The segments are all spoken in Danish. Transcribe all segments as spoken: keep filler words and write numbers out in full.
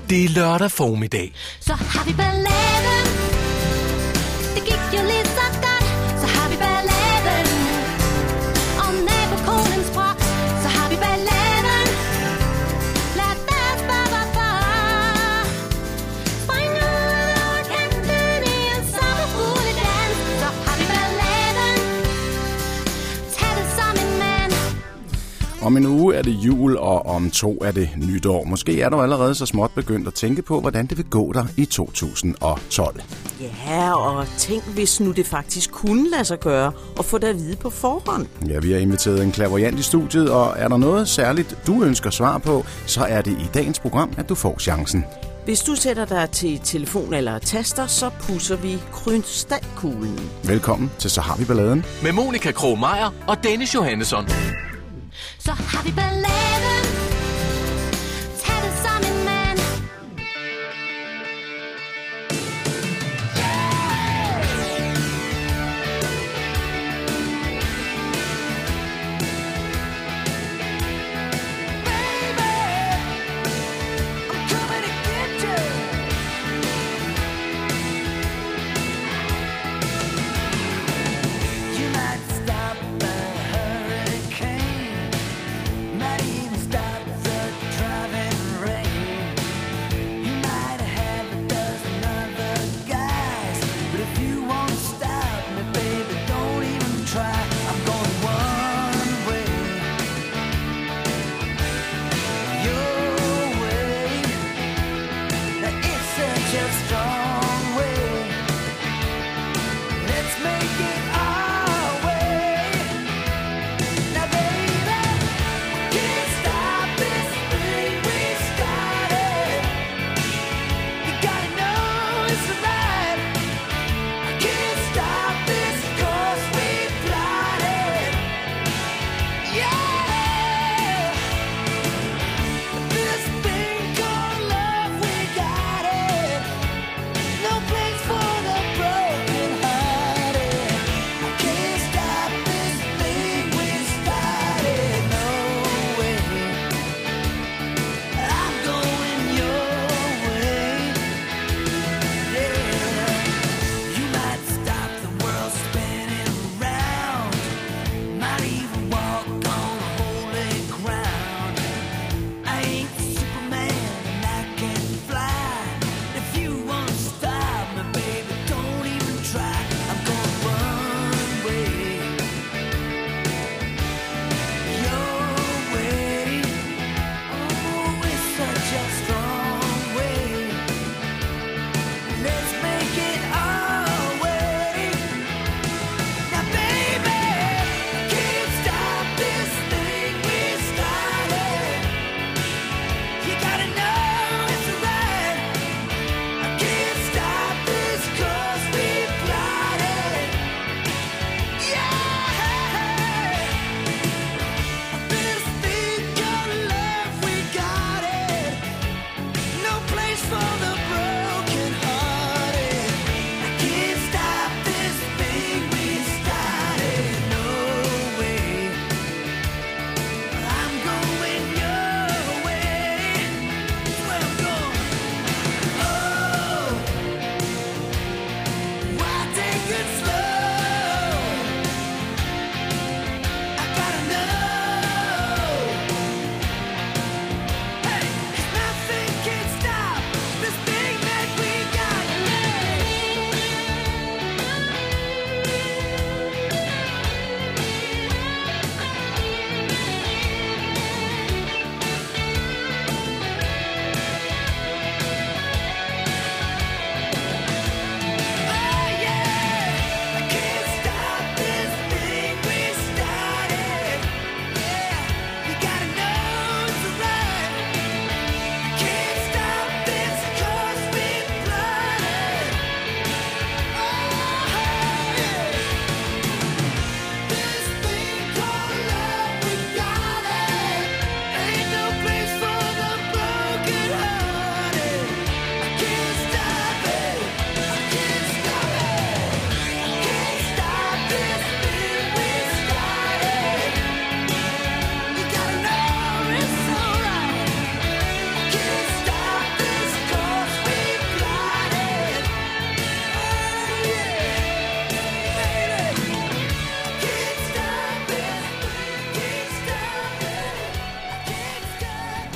Det er lørdag formiddag. Så har vi balladen. Det gik jo lige så godt. Så har vi balladen. Og nabokonen sprog. Så har vi balladen. Lad os bare være far. Spring ud over kanten i en sommerfugle dans. Så har vi balladen. Tag det som en mand. Om en uge er det jul, og om to er det nytår. Måske er du allerede så småt begyndt at tænke på, hvordan det vil gå dig i to tusind og tolv. Ja, og tænk, hvis nu det faktisk kunne lade sig gøre og få det at vide på forhånd. Ja, vi har inviteret en clairvoyant i studiet, og er der noget særligt, du ønsker svar på, så er det i dagens program, at du får chancen. Hvis du sætter dig til telefon eller taster, så pusser vi krystalkuglen. Velkommen til Så har vi balladen. Med Monika Krog-Meyer og Dennis Johannesson. Så har vi balladen. Tag det som en mand. You might stop a hurricane, might even stop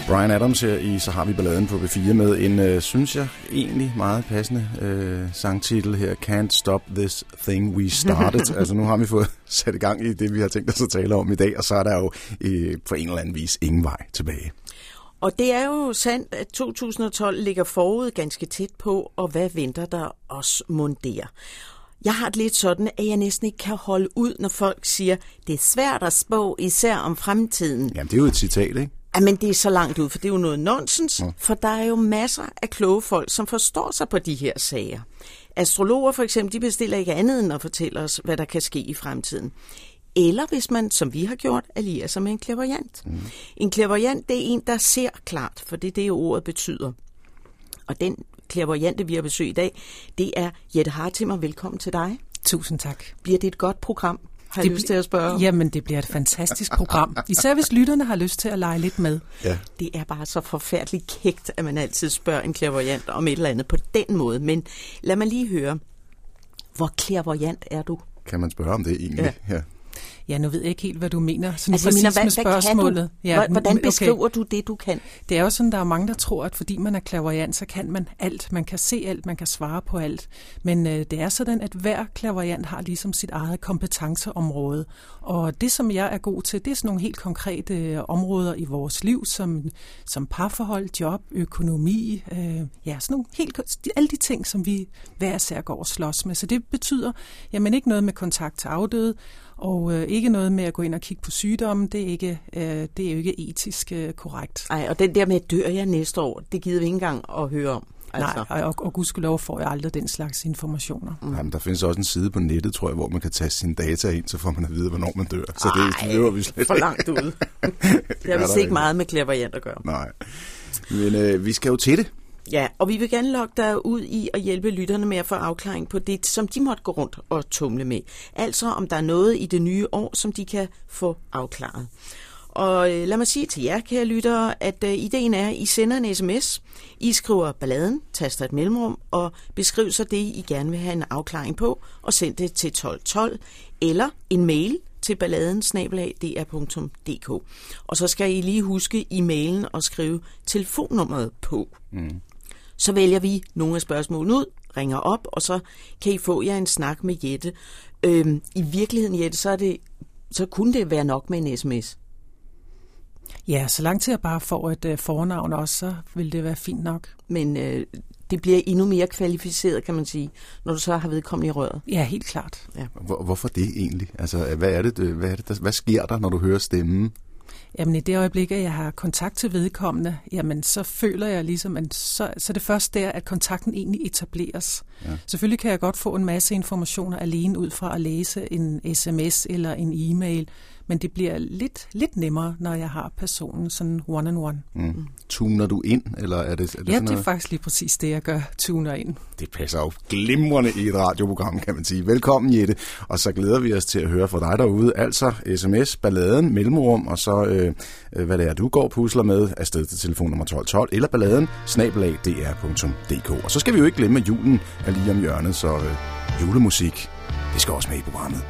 Bryan Adams her i Så har vi balladen på B fire med en, øh, synes jeg, egentlig meget passende øh, sangtitel her. Can't Stop This Thing We Started. Altså nu har vi fået sat i gang i det, vi har tænkt os at tale om i dag, og så er der jo øh, på en eller anden vis ingen vej tilbage. Og det er jo sandt, at to tusind og tolv ligger forud ganske tæt på, og hvad venter der os mon der? Jeg har det lidt sådan, at jeg næsten ikke kan holde ud, når folk siger, det er svært at spå, især om fremtiden. Jamen, det er jo et citat, ikke? Jamen, det er så langt ud, for det er jo noget nonsens, ja. For der er jo masser af kloge folk, som forstår sig på de her sager. Astrologer for eksempel, de bestiller ikke andet end at fortælle os, hvad der kan ske i fremtiden. Eller hvis man, som vi har gjort, allierer sig med en clairvoyant. Mm. En clairvoyant, det er en, der ser klart, for det er det, ordet betyder. Og den clairvoyante, vi har besøg i dag, det er Jette Hartimer. Velkommen til dig. Tusind tak. Bliver det et godt program? Har jeg lyst til at spørge? Jamen, det bliver et fantastisk program. Især hvis lytterne har lyst til at lege lidt med. Ja. Det er bare så forfærdeligt kægt, at man altid spørger en clairvoyant om et eller andet på den måde. Men lad mig lige høre, hvor clairvoyant er du? Kan man spørge om det egentlig? Ja. ja. Ja, nu ved jeg ikke helt, hvad du mener. Sådan altså, præcis mener, hvad, med spørgsmålet. Ja, hvordan okay. beskriver du det, du kan? Det er jo sådan, der er mange, der tror, at fordi man er clairvoyant, så kan man alt. Man kan se alt, man kan svare på alt. Men øh, det er sådan, at hver clairvoyant har ligesom sit eget kompetenceområde. Og det, som jeg er god til, det er sådan nogle helt konkrete øh, områder i vores liv, som, som parforhold, job, økonomi, øh, ja, sådan nogle helt, alle de ting, som vi hver især går og slås med. Så det betyder, jamen ikke noget med kontakt til afdøde, og øh, ikke noget med at gå ind og kigge på sygdommen, det er, ikke, øh, det er jo ikke etisk øh, korrekt. Nej, og den der med, dør jeg næste år, det gider vi ikke engang at høre om. Altså. Nej, og, og gudskelov får jeg aldrig den slags informationer. Mm. Jamen, der findes også en side på nettet, tror jeg, hvor man kan tage sine data ind, så får man at vide, hvornår man dør. Så Ej, det løber vi slet for langt ud. det, det har vist ikke meget med clairvoyant at gøre. Nej, men øh, vi skal jo til det. Ja, og vi vil gerne lokke dig ud i at hjælpe lytterne med at få afklaring på det, som de måtte gå rundt og tumle med. Altså om der er noget i det nye år, som de kan få afklaret. Og øh, lad mig sige til jer, kære lyttere, at øh, ideen er, at I sender en sms, I skriver balladen, taster et mellemrum og beskriver så det, I gerne vil have en afklaring på, og send det til tolv tolv, eller en mail til balladen snabel-a d r punktum d k. Og så skal I lige huske i mailen at skrive telefonnummeret på. Mm. Så vælger vi nogle af spørgsmålene ud, ringer op, og så kan I få jer en snak med Jette. Øhm, I virkeligheden, Jette, så, er det, så kunne det være nok med en sms. Ja, så langt til at bare få et øh, fornavn også, så vil det være fint nok. Men øh, det bliver endnu mere kvalificeret, kan man sige, når du så har vedkommende i røret. Ja, helt klart. Ja. Hvor, hvorfor det egentlig? Altså, hvad er det, hvad er det der, hvad sker der, når du hører stemmen? Jamen i det øjeblik, at jeg har kontakt til vedkommende, jamen så føler jeg ligesom, at så, så det først der, at kontakten egentlig etableres. Ja. Selvfølgelig kan jeg godt få en masse informationer alene ud fra at læse en sms eller en e-mail, men det bliver lidt, lidt nemmere, når jeg har personen sådan one-on-one. Mm. Tuner du ind, eller er det, er det ja, sådan det er noget? faktisk lige præcis det, jeg gør, tuner ind. Det passer jo glimrende i et radioprogram, kan man sige. Velkommen, Jette, og så glæder vi os til at høre fra dig derude. Altså sms, balladen, mellemrum, og så øh, hvad det er, du går pusler med, afsted til telefonnummer tolv tolv, eller balladen, snabel-a d r punktum d k. Og så skal vi jo ikke glemme, at julen er lige om hjørnet, så øh, julemusik, det skal også med i programmet.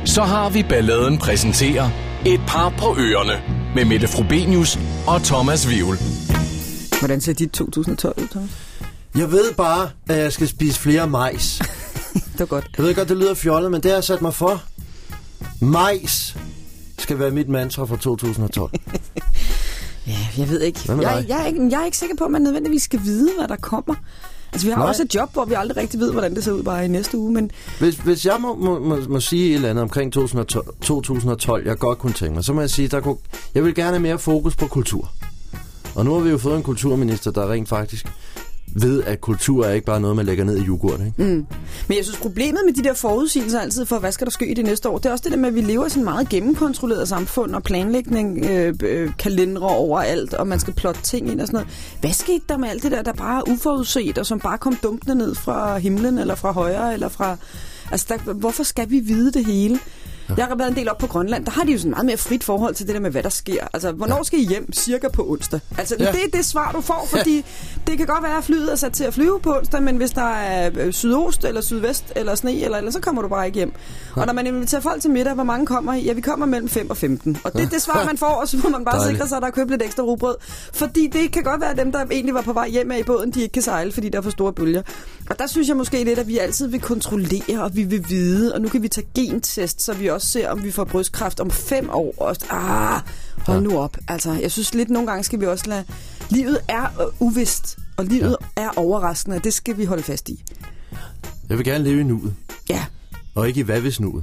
så har vi Balladen præsenterer Et par på ørerne med Mette Frobenius og Thomas Wivel. Hvordan ser dit to tusind og tolv ud, Thomas? Jeg ved bare, at jeg skal spise flere majs. Det var godt. Jeg ved godt, det lyder fjollet, men det har jeg sat mig for. Majs skal være mit mantra for to tusind og tolv. Ja, jeg ved ikke. Jeg, jeg, er ikke. jeg er ikke sikker på, at man nødvendigvis skal vide, hvad der kommer. Altså, vi har Nej. også et job, hvor vi aldrig rigtig ved, hvordan det ser ud bare i næste uge, men... Hvis, hvis jeg må, må, må, må sige et eller andet omkring to tusind og tolv, jeg godt kunne tænke mig, så må jeg sige, der kunne, jeg vil gerne have mere fokus på kultur. Og nu har vi jo fået en kulturminister, der rent faktisk ved, at kultur er ikke bare noget, man lægger ned i yoghurt, ikke? Mm. Men jeg synes, problemet med de der forudsigelser altid for, hvad skal der ske i det næste år, det er også det der med, at vi lever i sådan meget gennemkontrolleret samfund, og planlægning, øh, øh, kalendere overalt, og man skal plotte ting ind og sådan noget. Hvad skete der med alt det der, der bare er uforudset, og som bare kom dumpende ned fra himlen, eller fra højre, eller fra... Altså, der, hvorfor skal vi vide det hele? Jeg har været en del op på Grønland. Der har de jo sådan meget mere frit forhold til det der med, hvad der sker. Altså, hvornår ja. skal I hjem? Cirka på onsdag. Altså, ja. det er det svar, du får, fordi ja. det kan godt være, at flyet er sat til at flyve på onsdag, men hvis der er sydost, eller sydvest, eller sne, eller, eller så kommer du bare ikke hjem. Ja. Og når man inviterer folk til middag, hvor mange kommer I? Ja, vi kommer mellem fem og femten. Og det er det svar, man får, og så må man bare Dejligt. sikre sig, at der er købt lidt ekstra rugbrød. Fordi det kan godt være, at dem, der egentlig var på vej hjem af i båden, de ikke kan sejle, fordi der er for store bølger. Og der synes jeg måske lidt, at vi altid vil kontrollere, og vi vil vide, og nu kan vi tage gentest, så vi også ser, om vi får brystkræft om fem år. Og, ah, hold nu op. Altså, jeg synes lidt, nogle gange skal vi også lade... Livet er uh, uvist, og livet ja. er overraskende, og det skal vi holde fast i. Jeg vil gerne leve i nuet. Ja. Og ikke i hvad hvis nuet.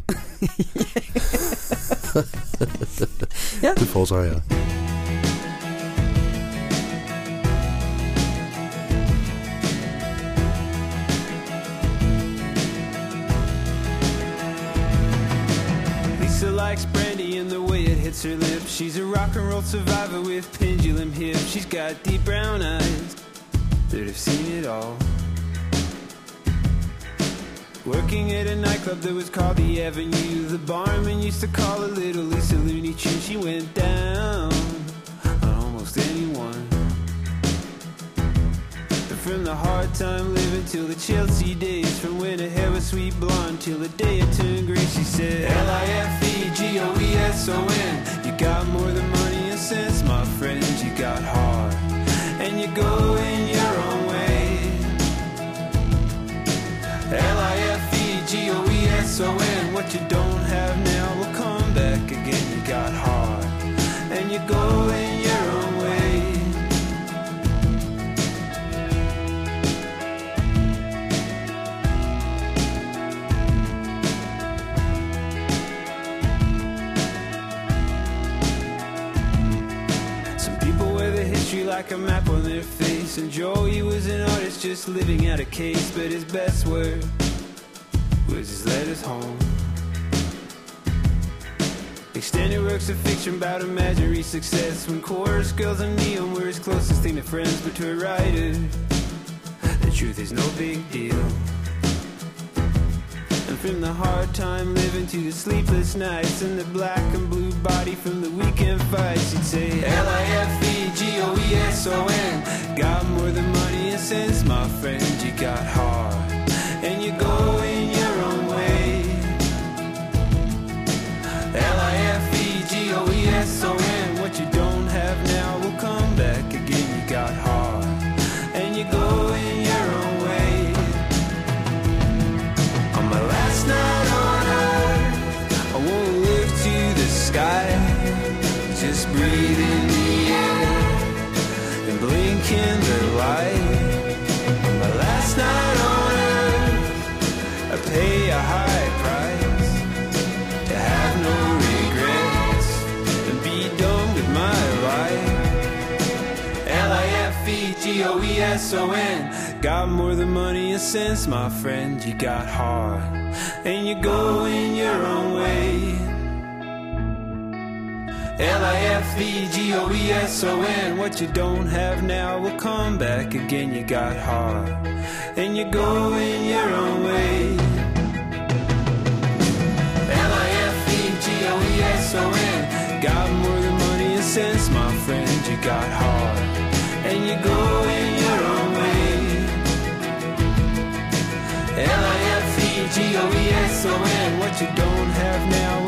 ja. Det foretrækker jeg. Lisa likes brandy and the way it hits her lips. She's a rock and roll survivor with pendulum hips. She's got deep brown eyes that have seen it all. Working at a nightclub that was called the Avenue. The barman used to call her Little Lisa Looney Tune. She went down on almost anyone. From the hard time living till the Chelsea days. From when her hair was sweet blonde till the day it turned gray. She said L I F E G O E S O N. You got more than money and sense, my friend. You got heart and you go in your own way. L I F E G O E S O N. What you don't have now will come back again. You got heart and you go in your own way. Like a map on their face. And Joey was an artist just living out a case. But his best word was his letters home. Extended works of fiction about imaginary success. When chorus girls and neon were his closest thing to friends. But to a writer, the truth is no big deal. And from the hard time living to the sleepless nights and the black and blue body from the weekend fights, he'd say L I F E G O E S O N. Got more than money and sense, my friend. You got heart and you go in your own way. L I F E G O E S O N. What you don't have now will come back again. You got heart and you go in your own way. On my last night on earth, I won't live to the sky. Just breathe in the air and blink in the light. On my last night on earth, I pay a high price to have no regrets and be done with my life. L I F E G O E S O N. Got more than money and sense, my friend. You got heart and you go in your own way. L I F E G O E S O N. What you don't have now will come back again. You got heart and you go in your own way. L I F E G O E S O N. Got more than money and sense, my friend. You got heart and you go in your own way. L I F E G O E S O N. What you don't have now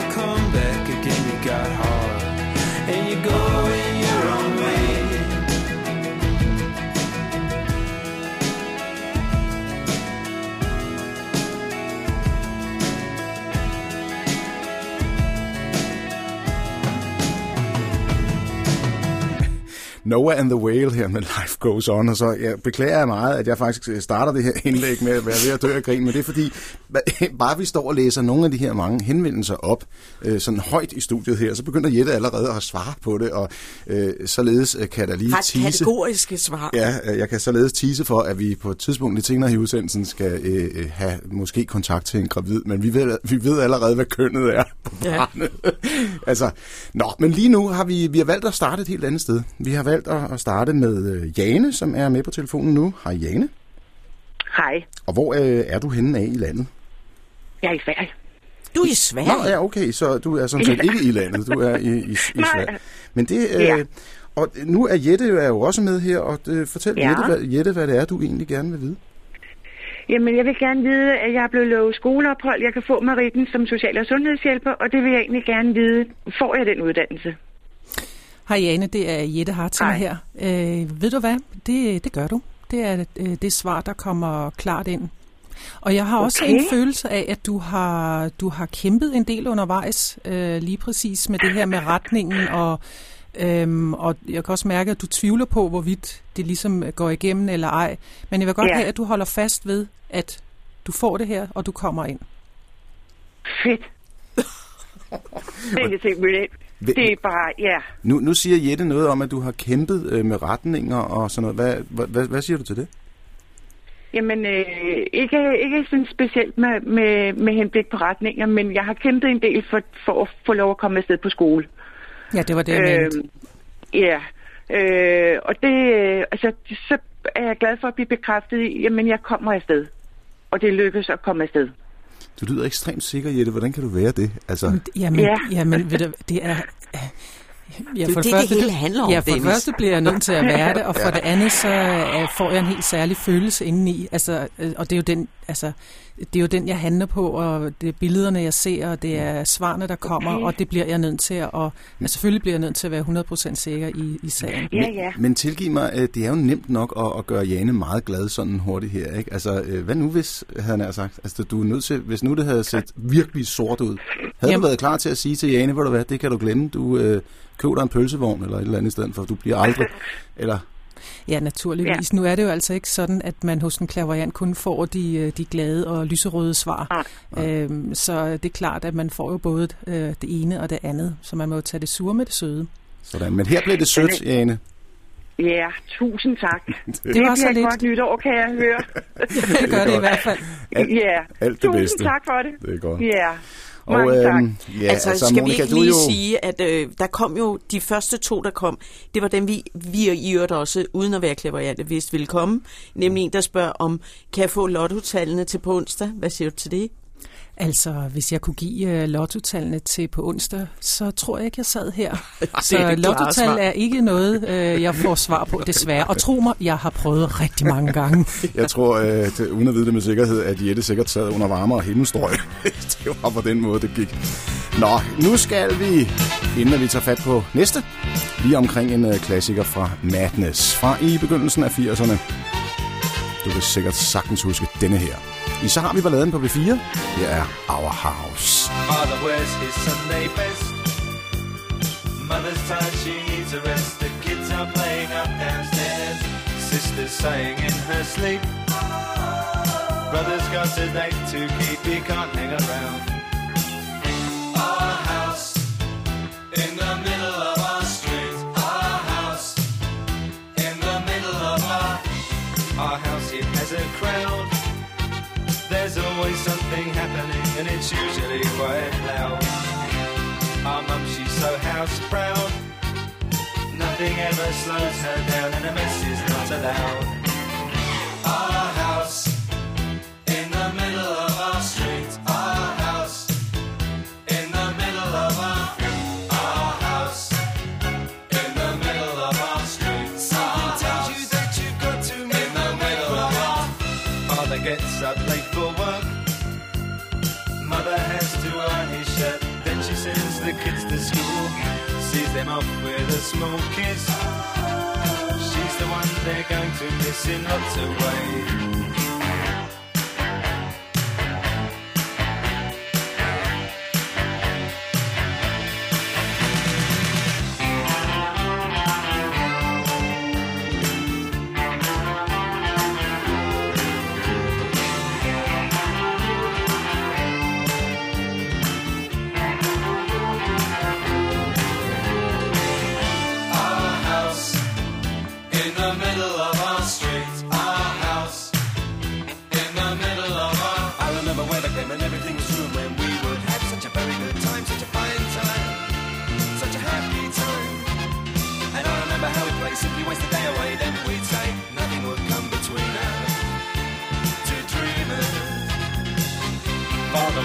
Noah and the Whale her med Life Goes On, og så jeg beklager jeg meget, at jeg faktisk starter det her indlæg med at være ved at dø af grin, men det er fordi, bare vi står og læser nogle af de her mange henvendelser op, øh, sådan højt i studiet her, så begynder Jette allerede at svare på det, og øh, således kan der lige tease... kategoriske svar. Ja, jeg kan således tease for, at vi på et tidspunkt lidt senere i udsendelsen skal øh, have måske kontakt til en gravid, men vi ved, vi ved allerede, hvad kønnet er på barnet. Ja. altså, nå, men lige nu har vi, vi har valgt at starte et helt andet sted. Vi har valgt at starte med Jane, som er med på telefonen nu. Hej Jane. Hej. Og hvor øh, er du henne af i landet? Jeg er i Sverige. Du er i Sverige? Nå, ja, okay, så du er sådan set ikke i landet, du er i, i, i Sverige. Men det, øh, ja. Og nu er Jette jo, er jo også med her, og øh, fortæl ja. Jette, hvad, Jette, hvad det er, du egentlig gerne vil vide. Jamen, jeg vil gerne vide, at jeg er blevet lovet skoleophold. Jeg kan få meritten som social- og sundhedshjælper, og det vil jeg egentlig gerne vide. Får jeg den uddannelse? Hej Jane, det er Jette Hartinger her. Øh, ved du hvad? Det, det gør du. Det er øh, det svar, der kommer klart ind. Og jeg har okay. også en følelse af, at du har, du har kæmpet en del undervejs, øh, lige præcis med det her med retningen, og, øhm, og jeg kan også mærke, at du tvivler på, hvorvidt det ligesom går igennem eller ej. Men jeg vil godt yeah. have, at du holder fast ved, at du får det her, og du kommer ind. Fedt. Det er simpelthen... Det er bare, ja. Nu, nu siger Jette noget om, at du har kæmpet øh, med retninger og sådan noget. Hvad, hvad, hvad siger du til det? Jamen, øh, ikke, ikke sådan specielt med, med, med henblik på retninger, men jeg har kæmpet en del for, for at få lov at komme afsted på skole. Ja, det var det, jeg øh, mente. Ja, øh, og det, altså, så er jeg glad for at blive bekræftet i, jamen, jeg kommer afsted. Og det lykkes at komme afsted. Du lyder ekstremt sikker, Jette. Hvordan kan du være det? Altså... Jamen, ja. jamen ved du, det er... Ja, det er for det, første, det hele handler om, Ja, for det Dennis. første bliver jeg nødt til at være det, og for ja. det andet, så uh, får jeg en helt særlig følelse indeni. Altså, uh, og det er jo den, altså, det er jo den, jeg handler på, og det er billederne, jeg ser, og det er svarene, der kommer, okay. og det bliver jeg nødt til at... Og, altså, selvfølgelig bliver jeg nødt til at være hundrede procent sikker i, i sagen. Ja, ja. Men, men tilgiv mig, det er jo nemt nok at, at gøre Jane meget glad sådan hurtigt her, ikke? Altså, hvad nu hvis, havde han sagt, altså, du er nødt til, hvis nu det havde set virkelig sort ud, havde Jamen. du været klar til at sige til Jane, hvor du hvad, det kan du glemme, du... Øh, køb dig en pølsevogn eller et eller andet i stedet for, du bliver aldrig, eller... Ja, naturligvis. Ja. Nu er det jo altså ikke sådan, at man hos en clairvoyant kun får de, de glade og lyserøde svar. Ja. Øhm, så det er klart, at man får jo både øh, det ene og det andet, så man må jo tage det sure med det søde. Sådan, men her bliver det sødt, Jane. Ja, tusind tak. det, det det bliver så et lidt. godt nytår, kan jeg høre. det gør det i hvert fald. Alt, ja, alt det tusind bedste. tak for det. Det er godt. Ja. Og, øh, ja, altså, altså, skal Monica, vi ikke lige lige jo... sige, at øh, der kom jo, de første to, der kom, det var dem, vi, vi i øvrigt også, uden at være clairvoyante, vidste ville komme. Nemlig en, der spørger om, kan jeg få lottotallene til på onsdag? Hvad siger du til det? Altså, hvis jeg kunne give uh, lottotallene til på onsdag, så tror jeg ikke, jeg sad her. det så er lottotal er ikke noget, uh, jeg får svar på, desværre. Og tro mig, jeg har prøvet rigtig mange gange. Jeg tror, at, uden at vide det med sikkerhed, at Jette sikkert sad under varmere himmelstrøg. Det var på den måde, det gik. Nå, nu skal vi, inden vi tager fat på næste, lige omkring en uh, klassiker fra Madness. Fra i begyndelsen af firserne. Du kan sikkert sagtens huske denne her. I så har vi balladen på B fire. Her er Our House. Father wears his Sunday best. Mother's tired, she needs a rest. The kids are playing up downstairs. Sister's sighing in her sleep. Brother's got a date to keep, he can't hang around. Our house in the middle of our street. Our house in the middle of our... Our house, it has a crowd. There's always something happening and it's usually quite loud. Our mum, she's so house proud. Nothing ever slows her down and a mess is not allowed. Our house in the middle of our street. Our house in the middle of our... Our house in the middle of our street. Something tells you that you've got to meet in the middle of our... Father gets up late for work. Mother has to iron his shirt. Then she sends the kids to school. Sees them off with a small kiss. She's the one they're going to miss in lots of ways.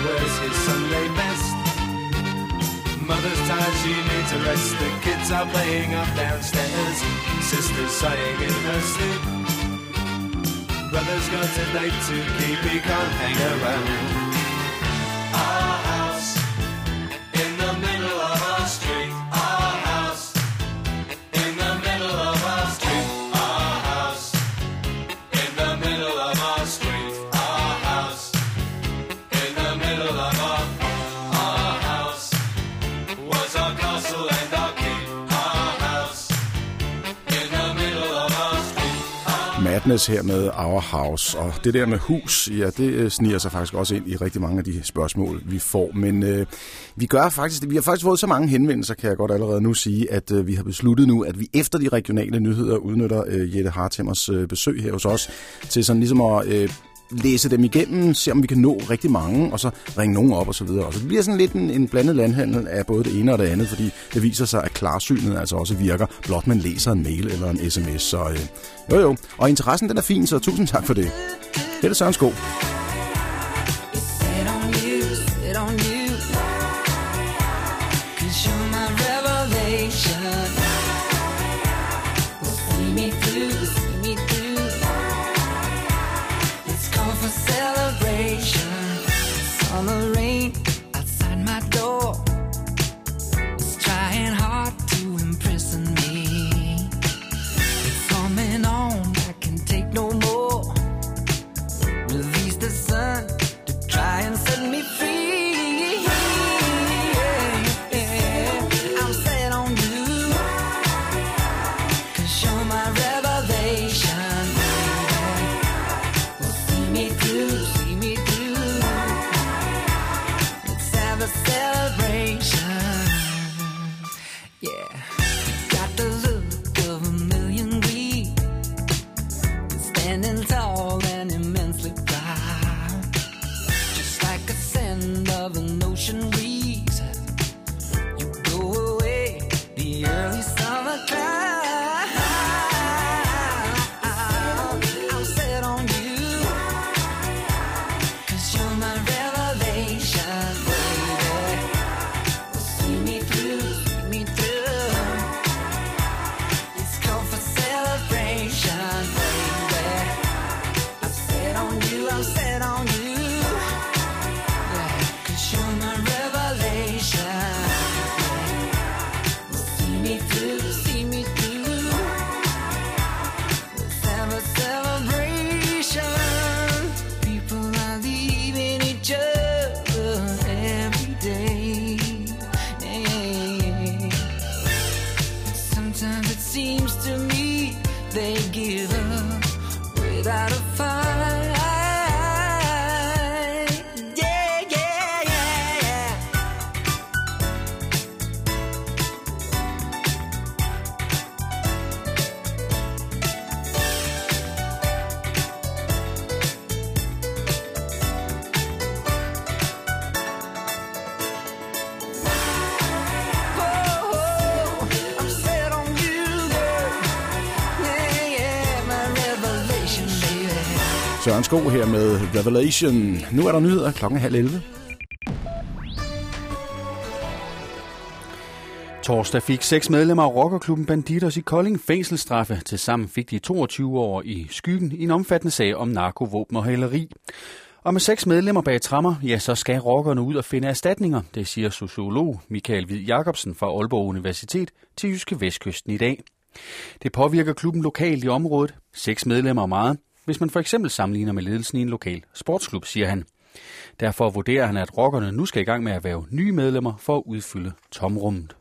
wears his Sunday best. Mother's tired, she needs a rest. The kids are playing up downstairs. Sister's sighing in her sleep. Brother's got a date to keep, he can't hang around. Our house in the middle of our street. Our house in the middle of our street. Our house in the middle of our street. Our house in the middle of our Our house was our castle and our keep. Our house in the middle of our street. Madness her med Our House, og det der med hus, ja, det sniger sig faktisk også ind i rigtig mange af de spørgsmål, vi får. Men øh, vi gør faktisk, vi har faktisk fået så mange henvendelser, kan jeg godt allerede nu sige, at øh, vi har besluttet nu, at vi efter de regionale nyheder udnytter øh, Jette Hartemmers øh, besøg her hos os til sådan ligesom at øh, læse dem igennem, se om vi kan nå rigtig mange, og så ringe nogen op og så videre. Og så det bliver sådan lidt en, en blandet landhandel af både det ene og det andet, fordi det viser sig, at klarsynet altså også virker, blot man læser en mail eller en sms. Så øh, jo jo, og interessen den er fin, så tusind tak for det. Det er Søren Sko. Summer rain outside my door. It's trying hard to imprison me. It's coming on, I can take no more. Release the sun to try and set me free. I'm set on you, 'cause you're my revelation, baby. Well, see me through, see me through. Have a celebration, yeah. Got the look of a million greed, standing tall and immensely proud, just like a scent of an ocean breeze. You blow away the early summer cloud. I'm set on you, 'cause you're my revelation. Søren Sko her med Revelation. Nu er der nyheder klokken halv elleve. Torsdag fik seks medlemmer af rockerklubben Bandidos i Kolding fængselsstraffe. Tilsammen fik de toogtyve år i skyggen i en omfattende sag om narkovåben og hæleri. Og med seks medlemmer bag tremmer, ja, så skal rockerne ud og finde erstatninger. Det siger sociolog Michael Hvid Jacobsen fra Aalborg Universitet til Jyske Vestkysten i dag. Det påvirker klubben lokalt i området. Seks medlemmer er meget, hvis man for eksempel sammenligner med ledelsen i en lokal sportsklub, siger han. Derfor vurderer han, at rockerne nu skal i gang med at erhverve nye medlemmer for at udfylde tomrummet.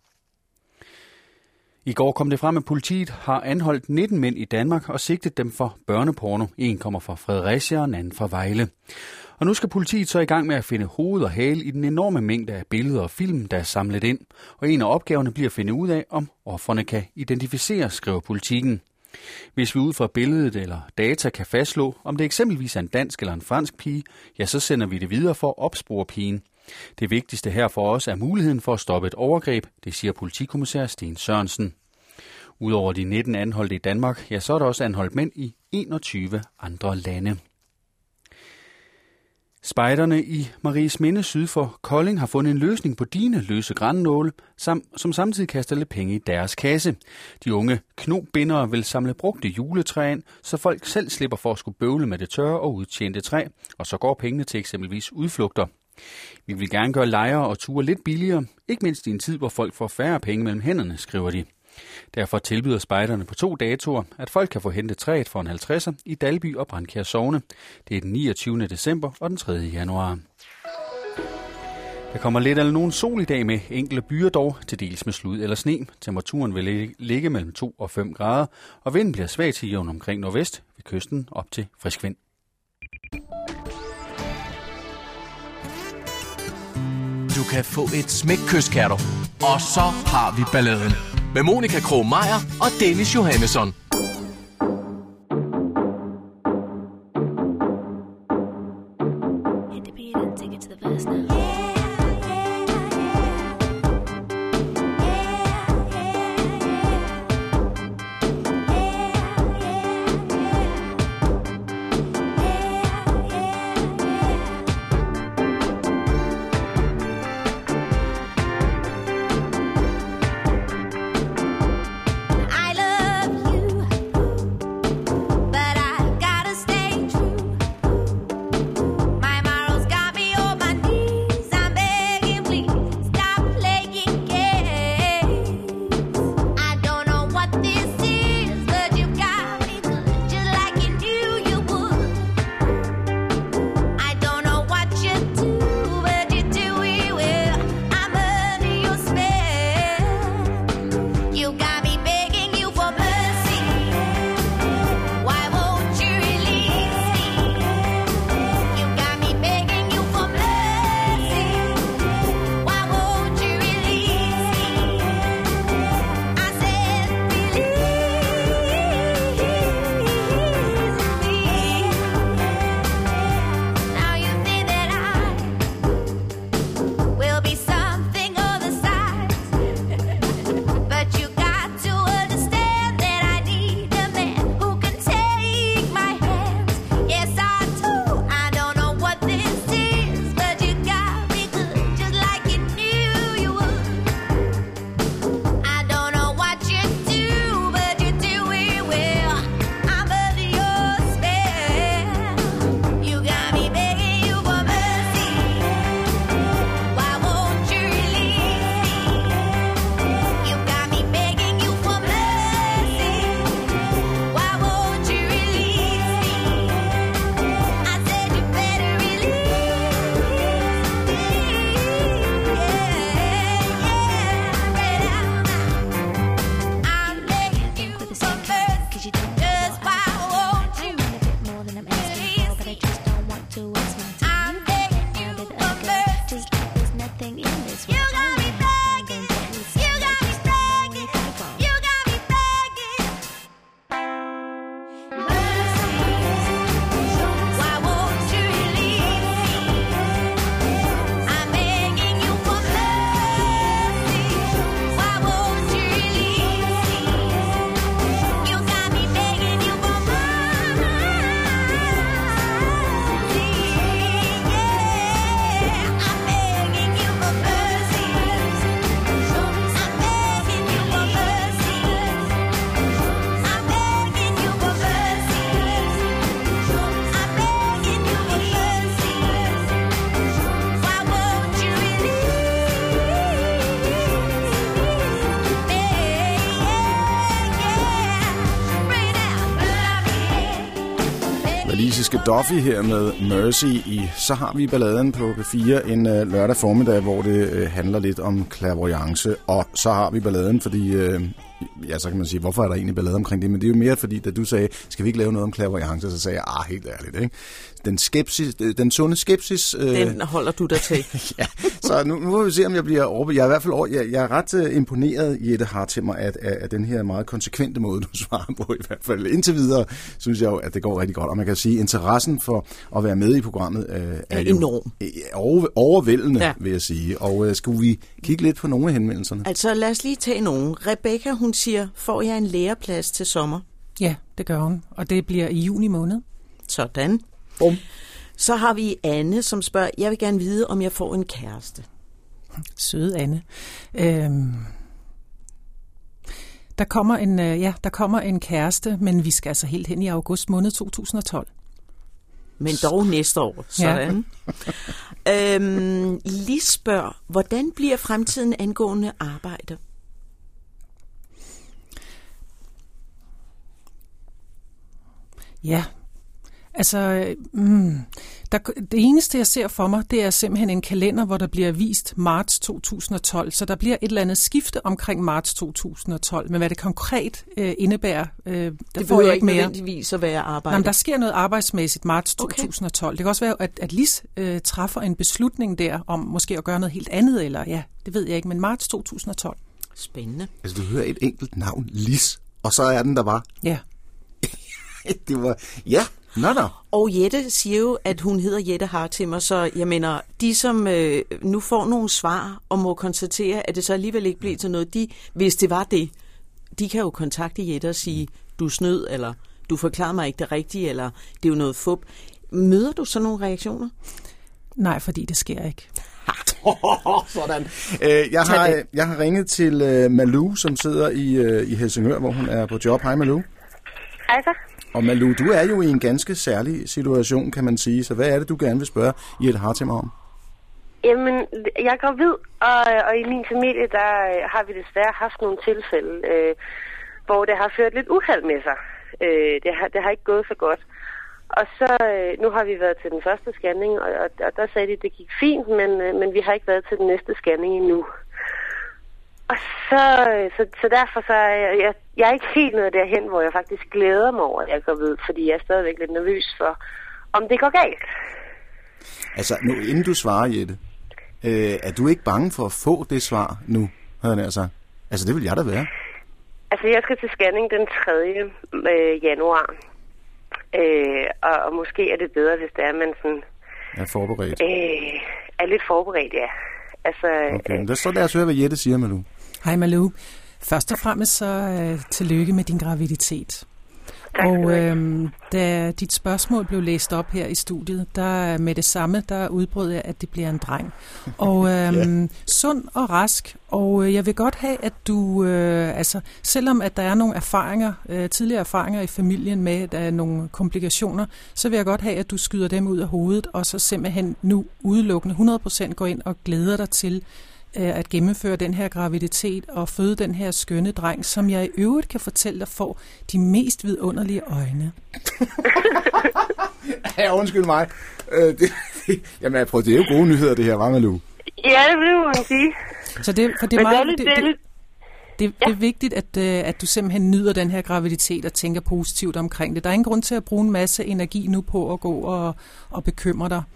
I går kom det frem, at politiet har anholdt nitten mænd i Danmark og sigtet dem for børneporno. En kommer fra Fredericia og en anden fra Vejle. Og nu skal politiet så i gang med at finde hoved og hale i den enorme mængde af billeder og film, der er samlet ind. Og en af opgaverne bliver at finde ud af, om ofrene kan identificeres, skriver Politikken. Hvis vi ud fra billedet eller data kan fastslå, om det eksempelvis er en dansk eller en fransk pige, ja, så sender vi det videre for at opspore pigen. Det vigtigste her for os er muligheden for at stoppe et overgreb, det siger politikommissær Sten Sørensen. Udover de nitten anholdte i Danmark, ja, så er der også anholdt mænd i enogtyve andre lande. Spejderne i Mariesminde syd for Kolding har fundet en løsning på dine løse grænnåle, som samtidig kaster lidt penge i deres kasse. De unge knobbindere vil samle brugte juletræ ind, så folk selv slipper for at skulle bøvle med det tørre og udtjente træ, og så går pengene til eksempelvis udflugter. Vi vil gerne gøre lejre og ture lidt billigere, ikke mindst i en tid, hvor folk får færre penge mellem hænderne, skriver de. Derfor tilbyder spejderne på to datoer, at folk kan få hentet træet for en halvtredser i Dalby og Brandkjær Sogne. Det er den niogtyvende december og den tredje januar. Der kommer lidt eller nogen sol i dag med enkelte byer dog, til dels med slud eller sne. Temperaturen vil ligge mellem to og fem grader, og vinden bliver svag til jævn omkring nordvest, ved kysten op til frisk vind. Du kan få et smækkys, kan du. Og så har vi balladen med Monika Krog-Meyer og Dennis Johannesson. walisiske Duffy her med Mercy i Så har vi balladen på P fire en øh, lørdag formiddag, hvor det øh, handler lidt om clairvoyance. Og så har vi balladen, fordi... Øh, ja, så kan man sige, hvorfor er der egentlig ballade omkring det? Men det er jo mere fordi, da du sagde, skal vi ikke lave noget om clairvoyance, så sagde jeg, ah, helt ærligt, ikke? Den skepsis, den sunde skepsis... Øh... Den holder du der til. Ja, så nu, nu må vi se, om jeg bliver over. Jeg er i hvert fald over, jeg, jeg er ret uh, imponeret, Jette har til mig, at, at, at den her meget konsekvente måde, du svarer på i hvert fald. Indtil videre, synes jeg jo, at det går rigtig godt. Og man kan sige, at interessen for at være med i programmet uh, er, er enorm. Over, overvældende, ja. Vil jeg sige. Og uh, skulle vi kigge lidt på nogle af henvendelserne? Altså, lad os lige tage nogle. Rebecca, hun siger, får jeg en læreplads til sommer? Ja, det gør hun. Og det bliver i juni måned. Sådan. Bum. Så har vi Anne, som spørger, jeg vil gerne vide, om jeg får en kæreste. Søde Anne. Øhm, der, kommer en, øh, ja, der kommer en kæreste, men vi skal altså helt hen i august måned to tusind og tolv. Men dog næste år, sådan. Ja. øhm, Lis spørger, hvordan bliver fremtiden angående arbejde? Ja, altså, mm, der, det eneste, jeg ser for mig, det er simpelthen en kalender, hvor der bliver vist marts to tusind og tolv. Så der bliver et eller andet skifte omkring marts to tusind og tolv. Men hvad det konkret øh, indebærer, øh, der det får jeg ikke mere. nødvendigvis at være arbejde. Jamen, der sker noget arbejdsmæssigt marts Okay. to tusind og tolv. Det kan også være, at, at Lis øh, træffer en beslutning der, om måske at gøre noget helt andet, eller ja, det ved jeg ikke, men marts to tusind og tolv. Spændende. Altså, du hører et enkelt navn, Lis, og så er den der bare. Ja. Det var, ja, nå nå. Og Jette siger jo, at hun hedder Jette Hartimer, så jeg mener, de som øh, nu får nogle svar og må konstatere, at det så alligevel ikke bliver til noget, de, hvis det var det, de kan jo kontakte Jette og sige, du snød, eller du forklarer mig ikke det rigtige, eller det er jo noget fup. Møder du så nogle reaktioner? Nej, fordi det sker ikke. Sådan. Øh, jeg, har, jeg har ringet til øh, Malou, som sidder i, øh, i Helsingør, hvor hun er på job. Hej Malou. Hej så. Og Malou, du er jo i en ganske særlig situation, kan man sige. Så hvad er det, du gerne vil spørge Jette Hartimer om? Jamen, jeg er gravid, og, og i min familie, der har vi desværre haft nogle tilfælde, øh, hvor det har ført lidt uheld med sig. Øh, det, har, det har ikke gået så godt. Og så, øh, nu har vi været til den første scanning, og, og, og der sagde de, at det gik fint, men, øh, men vi har ikke været til den næste scanning endnu. Og så, så, så derfor så er jeg, jeg, jeg er ikke helt nået derhen, hvor jeg faktisk glæder mig over, at jeg går ved, fordi jeg er stadigvæk lidt nervøs for, om det går galt. Altså, nu, inden du svarer, Jette, øh, er du ikke bange for at få det svar nu, havde jeg sagt? Altså, det vil jeg da være. Altså, jeg skal til scanning den tredje januar, øh, og, og måske er det bedre, hvis det er, man sådan... Er forberedt. Øh, er lidt forberedt, ja. Altså, okay, men så lad os høre, hvad Jette siger, Malou. Hej Malou. Først og fremmest så øh, tillykke med din graviditet. Og øh, da dit spørgsmål blev læst op her i studiet, der med det samme, der udbrød jeg, at det bliver en dreng. Og øh, ja. Sund og rask, og jeg vil godt have, at du, øh, altså selvom at der er nogle erfaringer, øh, tidligere erfaringer i familien med, at der er nogle komplikationer, så vil jeg godt have, at du skyder dem ud af hovedet, og så simpelthen nu udelukkende hundrede procent går ind og glæder dig til at gennemføre den her graviditet og føde den her skønne dreng, som jeg i øvrigt kan fortælle dig får de mest vidunderlige øjne. Ja, undskyld mig. Øh, det, jamen, jeg prøver, det er jo gode nyheder, det her, var Malou? Ja, det vil man sige. Så det, for det er meget... Det, det, det, det, det er vigtigt, at, at du simpelthen nyder den her graviditet og tænker positivt omkring det. Der er ingen grund til at bruge en masse energi nu på at gå og, og bekymre dig.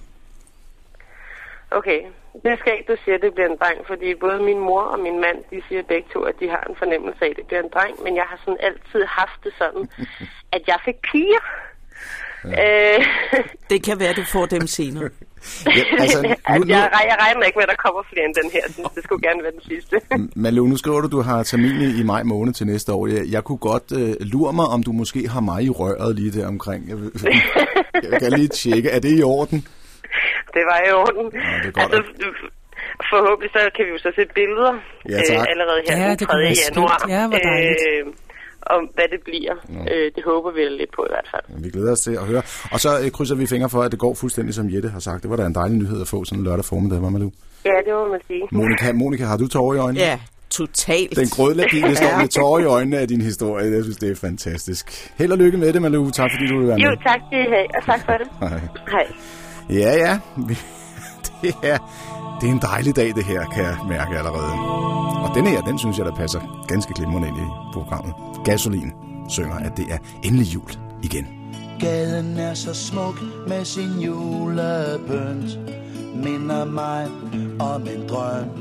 Okay, det skal ikke, du siger, at det bliver en dreng, fordi både min mor og min mand, de siger begge to, at de har en fornemmelse af, at det bliver en dreng, men jeg har sådan altid haft det sådan, at jeg fik piger. Ja. Øh... Det kan være, at du får dem senere. Ja, altså, nu, altså, nu... Jeg, jeg regner ikke med, at der kommer flere end den her. Det skulle gerne være den sidste. Malou, nu skriver du, at du har termin i maj måned til næste år. Jeg, jeg kunne godt uh, lure mig, om du måske har mig i røret lige der omkring. Jeg, vil, jeg kan lige tjekke. Er det i orden? Det var i orden. Ja, det er godt, altså, forhåbentlig så kan vi jo så se billeder ja, øh, allerede her ja, den tredje januar. Ja, hvor dejligt. Øh, om hvad det bliver. Ja. Øh, det håber vi lidt på i hvert fald. Ja, vi glæder os til at høre. Og så øh, krydser vi fingre for, at det går fuldstændig som Jette har sagt. Det var da en dejlig nyhed at få sådan en lørdag formiddag, var Malou? Ja, det må man sige. Monika, Monika, har du tårer i øjnene? Ja, totalt. Den grødladine står med tårer i øjnene af din historie. Jeg synes, det er fantastisk. Held og lykke med det, Malou. Tak fordi du vil være med. Jo, tak til I, og tak for det. Hej. Hej. Ja, ja. Det er, det er en dejlig dag, det her, kan jeg mærke allerede. Og den her, den synes jeg, der passer ganske glimrende ind i programmet. Gasolin synger, at det er endelig jul igen. Gaden er så smuk med sin julepynt, minder mig om en drøm,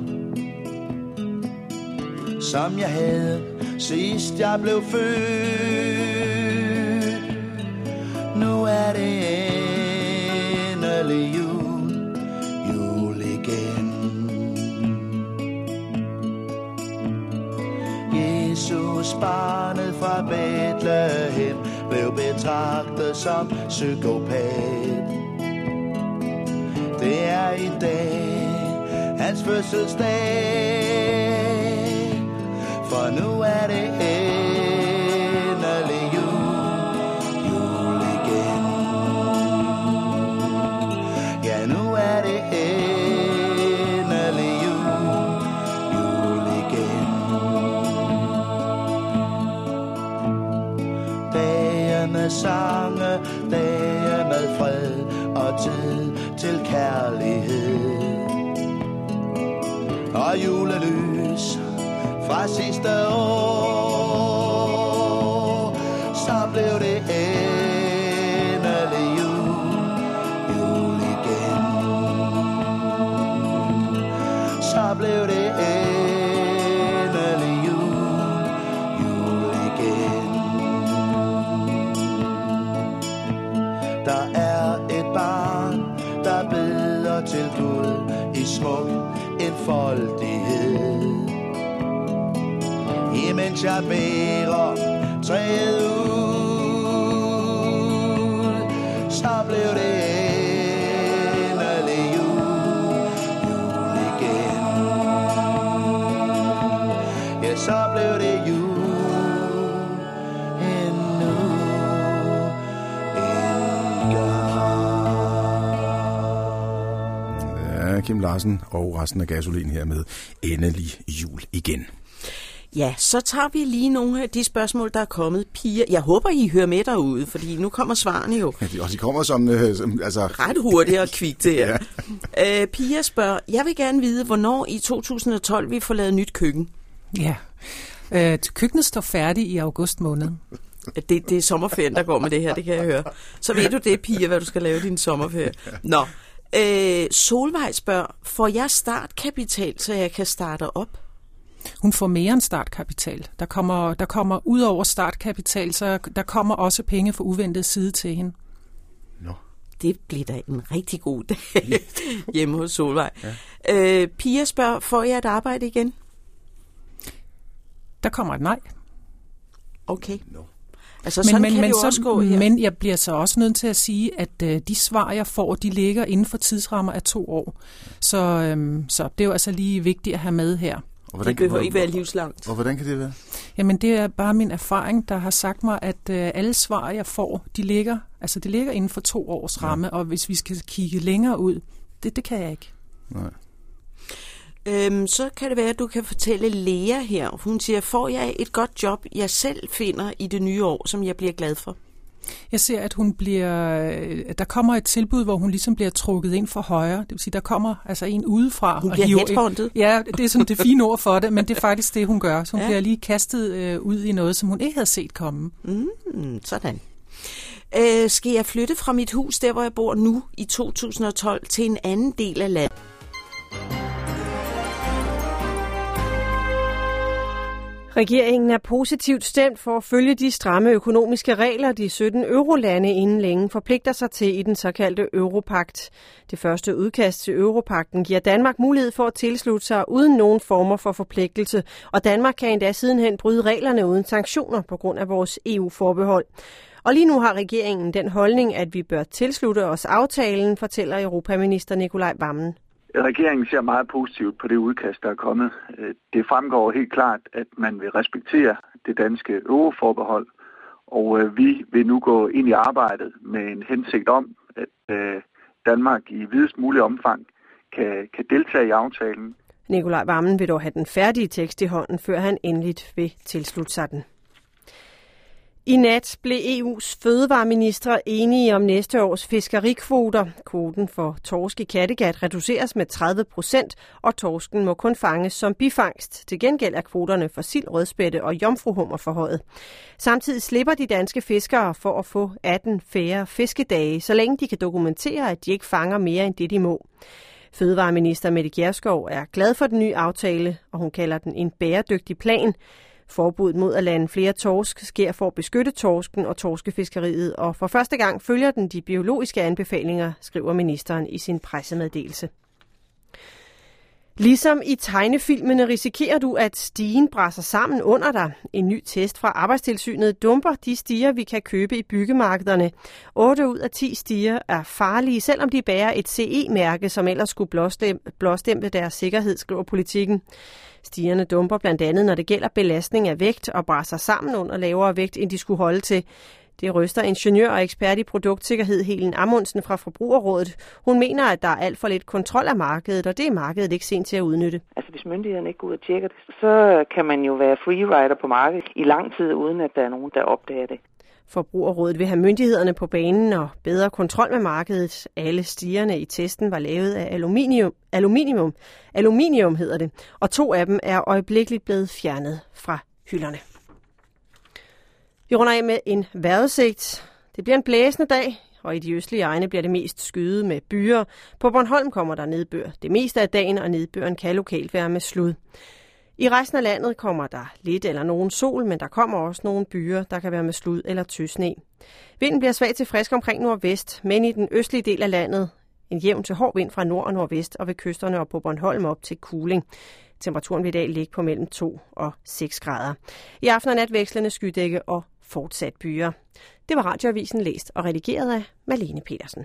som jeg havde sidst jeg blev født. Nu er det endelig jul, jul igen. Jesus, barnet fra Bethlehem, blev betragtet som psykopat. Det er i dag hans fødselsdag, for nu er det endelig jul, jul igen. Ja, nu er det endelig jul, jul igen. Dage med sange, dage med fred og tid til kærlighed. Og julelys fra sidste år, så blev det endelig jul, jul igen. Så blev det endelig jul, jul igen. Der er et barn, der beder til Gud i smuk enfoldighed. Imens jeg bærer træet ud, så blev det endelig jul, jul igen. Ja, så blev det jul endnu en gang. Ja, Kim Larsen og resten af Gasolin her med endelig jul igen. Ja, så tager vi lige nogle af de spørgsmål, der er kommet. Pia, jeg håber, I hører med derude, fordi nu kommer svarene jo. Ja, de, og de kommer som, øh, som altså... ret hurtigt og kvikt det her. Ja. Øh, Pia spørger, jeg vil gerne vide, hvornår i to tusind og tolv vi får lavet nyt køkken. Ja, øh, køkkenet står færdigt i august måned. Det, det er sommerferien, der går med det her, det kan jeg høre. Så ved du det, Pia, hvad du skal lave i din sommerferie. Nå, øh, Solvej spørger, får jeg startkapital, så jeg kan starte op? Hun får mere end startkapital. Der kommer, der kommer ud over startkapital, så der kommer også penge fra uventet side til hende. Nå. Det bliver da en rigtig god dag hjemme hos Solvej. Ja. Øh, Pia spørger, får jeg et arbejde igen? Der kommer et nej. Okay. No. Altså, sådan men, men, kan men, det jo så, også gå her. Men jeg bliver så også nødt til at sige, at øh, de svar, jeg får, de ligger inden for tidsrammer af to år. Så, øhm, så det er jo altså lige vigtigt at have med her. Og det behøver ikke være livslangt. Og hvordan kan det være? Jamen, det er bare min erfaring, der har sagt mig, at øh, alle svar, jeg får, de ligger, altså det ligger inden for to års ramme, ja. Og hvis vi skal kigge længere ud, det, det kan jeg ikke. Nej. Øhm, så kan det være, at du kan fortælle Lea her. Hun siger, får jeg et godt job, jeg selv finder i det nye år, som jeg bliver glad for? Jeg ser, at hun bliver, der kommer et tilbud, hvor hun ligesom bliver trukket ind for højre. Det vil sige, der kommer altså en udefra. Hun bliver headhunted. Ja, det er sådan det fine ord for det, men det er faktisk det, hun gør. Så hun ja. bliver lige kastet øh, ud i noget, som hun ikke havde set komme. Mm, sådan. Øh, skal jeg flytte fra mit hus, der hvor jeg bor nu, i to tusind og tolv, til en anden del af landet? Regeringen er positivt stemt for at følge de stramme økonomiske regler, de sytten eurolande inden længe forpligter sig til i den såkaldte Europagt. Det første udkast til Europakten giver Danmark mulighed for at tilslutte sig uden nogen former for forpligtelse, og Danmark kan endda sidenhen bryde reglerne uden sanktioner på grund af vores E U-forbehold. Og lige nu har regeringen den holdning, at vi bør tilslutte os aftalen, fortæller Europaminister Nicolai Wammen. Regeringen ser meget positivt på det udkast, der er kommet. Det fremgår helt klart, at man vil respektere det danske euroforbehold, og vi vil nu gå ind i arbejdet med en hensigt om, at Danmark i videst mulig omfang kan, kan deltage i aftalen. Nicolai Wammen vil dog have den færdige tekst i hånden, før han endeligt vil tilslutte sig den. I nat blev E U's fødevareministre enige om næste års fiskerikvoter. Kvoten for torsk i Kattegat reduceres med tredive procent, og torsken må kun fanges som bifangst. Til gengæld er kvoterne for sild, rødspætte og jomfruhummer forhøjet. Samtidig slipper de danske fiskere for at få atten færre fiskedage, så længe de kan dokumentere, at de ikke fanger mere end det, de må. Fødevareminister Mette Gjerskov er glad for den nye aftale, og hun kalder den en bæredygtig plan. Forbuddet mod at lande flere torsk sker for at beskytte torsken og torskefiskeriet, og for første gang følger den de biologiske anbefalinger, skriver ministeren i sin pressemeddelelse. Ligesom i tegnefilmene risikerer du, at stigen brænder sammen under dig. En ny test fra Arbejdstilsynet dumper de stiger, vi kan købe i byggemarkederne. otte ud af ti stiger er farlige, selvom de bærer et C E-mærke, som ellers skulle blåstemple, blåstemple deres sikkerhed, skriver Politikken. Stigerne dumper blandt andet, når det gælder belastning af vægt og brænder sammen under lavere vægt, end de skulle holde til. Det ryster ingeniør og ekspert i produktsikkerhed Helen Amundsen fra Forbrugerrådet. Hun mener, at der er alt for lidt kontrol af markedet, og det er markedet ikke sent til at udnytte. Altså hvis myndighederne ikke går ud og tjekker det, så kan man jo være freerider på markedet i lang tid, uden at der er nogen, der opdager det. Forbrugerrådet vil have myndighederne på banen og bedre kontrol med markedet. Alle stigerne i testen var lavet af aluminium, aluminium, aluminium hedder det, og to af dem er øjeblikkeligt blevet fjernet fra hylderne. Vi runder af med en vejrudsigt. Det bliver en blæsende dag, og i de østlige egne bliver det mest skyet med byer. På Bornholm kommer der nedbør det meste af dagen, og nedbøren kan lokalt være med slud. I resten af landet kommer der lidt eller nogen sol, men der kommer også nogle byer, der kan være med slud eller tøsne. Vinden bliver svag til frisk omkring nordvest, men i den østlige del af landet en jævn til hård vind fra nord og nordvest, og ved kysterne og på Bornholm op til kuling. Temperaturen vil i dag ligge på mellem to og seks grader. I aften og nat vekslende skydække og fortsat byer. Det var Radioavisen læst og redigeret af Malene Petersen.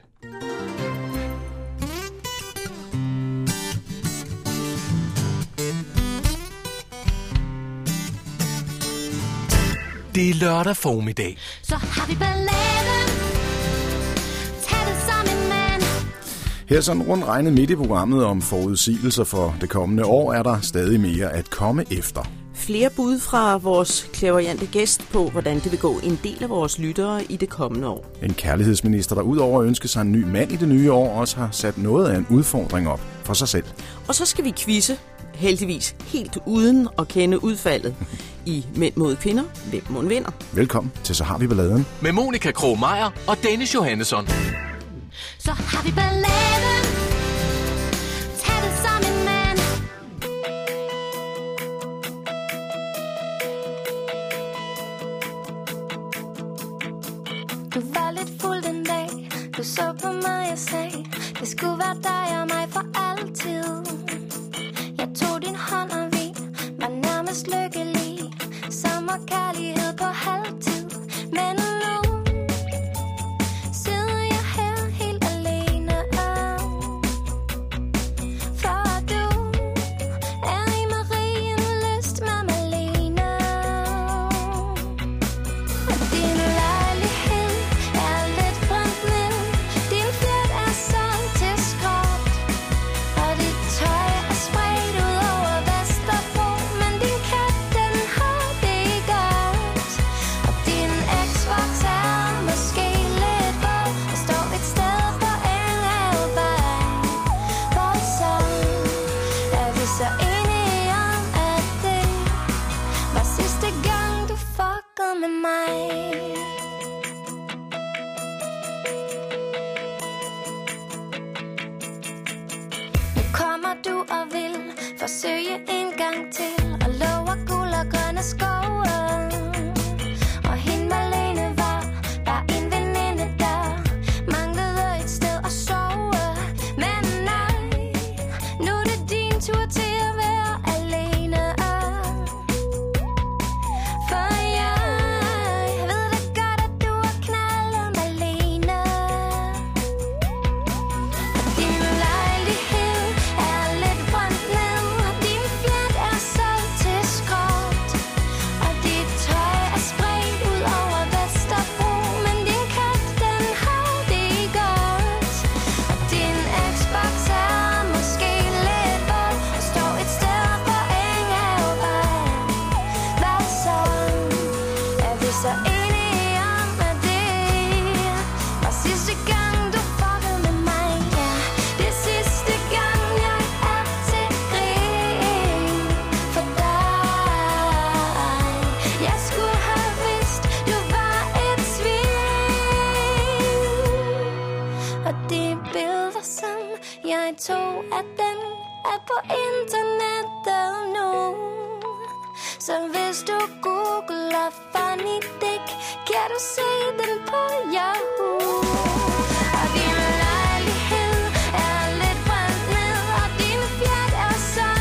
Det er lørdag formiddag. Så har vi balladen. Tag det som en mand. Her sådan rundt regnet midt i programmet om forudsigelser for det kommende år, er der stadig mere at komme efter. Flere bud fra vores clairvoyante gæst på, hvordan det vil gå en del af vores lyttere i det kommende år. En kærlighedsminister, der udover at ønske sig en ny mand i det nye år, også har sat noget af en udfordring op for sig selv. Og så skal vi quizze, heldigvis helt uden at kende udfaldet i Mænd mod kvinder. Hvem mon vinder? Velkommen til Så har vi balladen. Med Monika Krog-Meyer og Dennis Johannesson. Så har vi balladen. Tag det som en mand. Du var lidt fuld den dag. Du så på mig og sagde, det skulle være dig og mig for altid. Jeg tog din hånd og vi var nærmest lykkelig. Sommerkærlighed på halvtid. Men nu sidder jeg her helt alene. For du er i Marienlyst med Malene. Din lejlighed er lidt brændt ned. Din flet er solgt til skrot. Og dit tøj er spredt ud over Vesterbro. Men din kat, den har det godt. Og din Xbox er måske lidt våd og står et sted på en havevej. For så er vi så enige om, at det var sidste gang, du fuckede med mig. Nu kommer du og vil forsøge en gang til og lover guld og grønne skove. Og hende Malene var bare en veninde, der manglede et sted at sove. Men nej, nu er det din tur til at være alene. For jeg ved da godt, at du har knaldet Malene. Og din lejlighed er lidt brændt ned. Og din flet er solgt til skrot. Og dit tøj er spredt ud over Vesterbro. Men din kat, den har det godt. Og din Xbox er måske lidt våd og står et sted på en havevej. Hvad så? Er vi så enige om, at det var sidste gang, du fuckede med mig? Ja, det er sidste gang, jeg er til grin for dig. Jeg skulle have vidst, du var et svin. Og de billeder, som jeg tog af den, er på internettet nu. Så hvis du googler funny dick, kan du se den på Yahoo. Og din lejlighed er lidt brændt ned, og din flet er så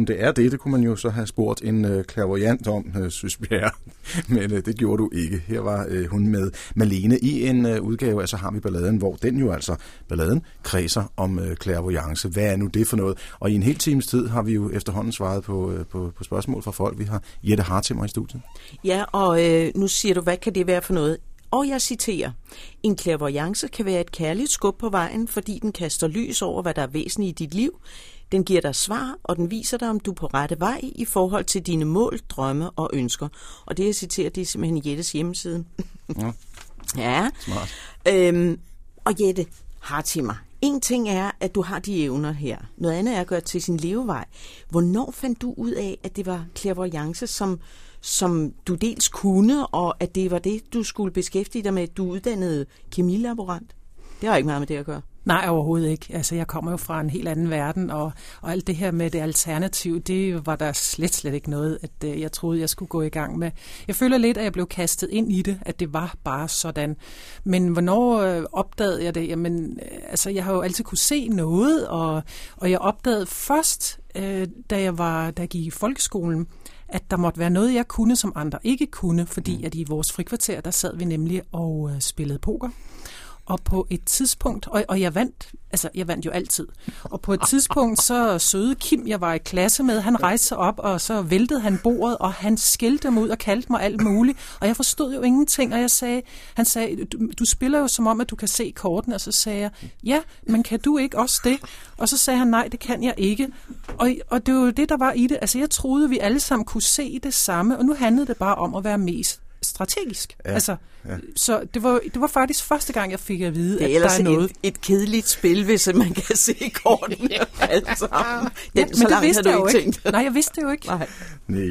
det er det, det kunne man jo så have spurgt en øh, clairvoyant om, øh, synes jeg. Men øh, det gjorde du ikke. Her var øh, hun med Malene i en øh, udgave, altså har vi balladen, hvor den jo altså, balladen, kredser om øh, clairvoyance. Hvad er nu det for noget? Og i en hel times tid har vi jo efterhånden svaret på, øh, på, på spørgsmål fra folk. Vi har Jette Hartimer i studiet. Ja, og øh, nu siger du, hvad kan det være for noget? Og jeg citerer, en clairvoyance kan være et kærligt skub på vejen, fordi den kaster lys over, hvad der er væsentligt i dit liv. Den giver dig svar, og den viser dig, om du er på rette vej i forhold til dine mål, drømme og ønsker. Og det, jeg citerer, det er simpelthen Jettes hjemmeside. Ja, ja. Smart. Øhm, og Jette Hartimer, en ting er, at du har de evner her. Noget andet er at gøre til sin levevej. Hvornår fandt du ud af, at det var clairvoyance, som... som du dels kunne, og at det var det, du skulle beskæftige dig med, du uddannede kemilaborant? Det har ikke meget med det at gøre. Nej, overhovedet ikke. Altså, jeg kommer jo fra en helt anden verden, og, og alt det her med det alternativ, det var der slet, slet ikke noget, at uh, jeg troede, jeg skulle gå i gang med. Jeg føler lidt, at jeg blev kastet ind i det, at det var bare sådan. Men hvornår uh, opdagede jeg det? Jamen, uh, altså, jeg har jo altid kunne se noget, og, og jeg opdagede først, uh, da, jeg var, da jeg gik i folkeskolen, at der måtte være noget, jeg kunne, som andre ikke kunne, fordi at i vores frikvarter, der sad vi nemlig og øh, spillede poker. Og på et tidspunkt, og, og jeg vandt, altså jeg vandt jo altid, og på et tidspunkt så søde Kim, jeg var i klasse med, han rejste sig op, og så væltede han bordet, og han skældte mig ud og kaldte mig alt muligt, og jeg forstod jo ingenting, og jeg sagde, han sagde, du, du spiller jo som om, at du kan se kortene, og så sagde jeg, ja, men kan du ikke også det? Og så sagde han, nej, det kan jeg ikke, og, og det var jo det, der var i det, altså jeg troede, vi alle sammen kunne se det samme, og nu handlede det bare om at være mest strategisk. Ja, altså, ja. Så det var, det var faktisk første gang, jeg fik at vide, det er at der er noget. Et, et kedeligt spil, hvis man kan se kortene. altså. Ja, Den, så men det vidste jeg jo ikke. Tænkt. Nej, jeg vidste det jo ikke. Nej. Nej.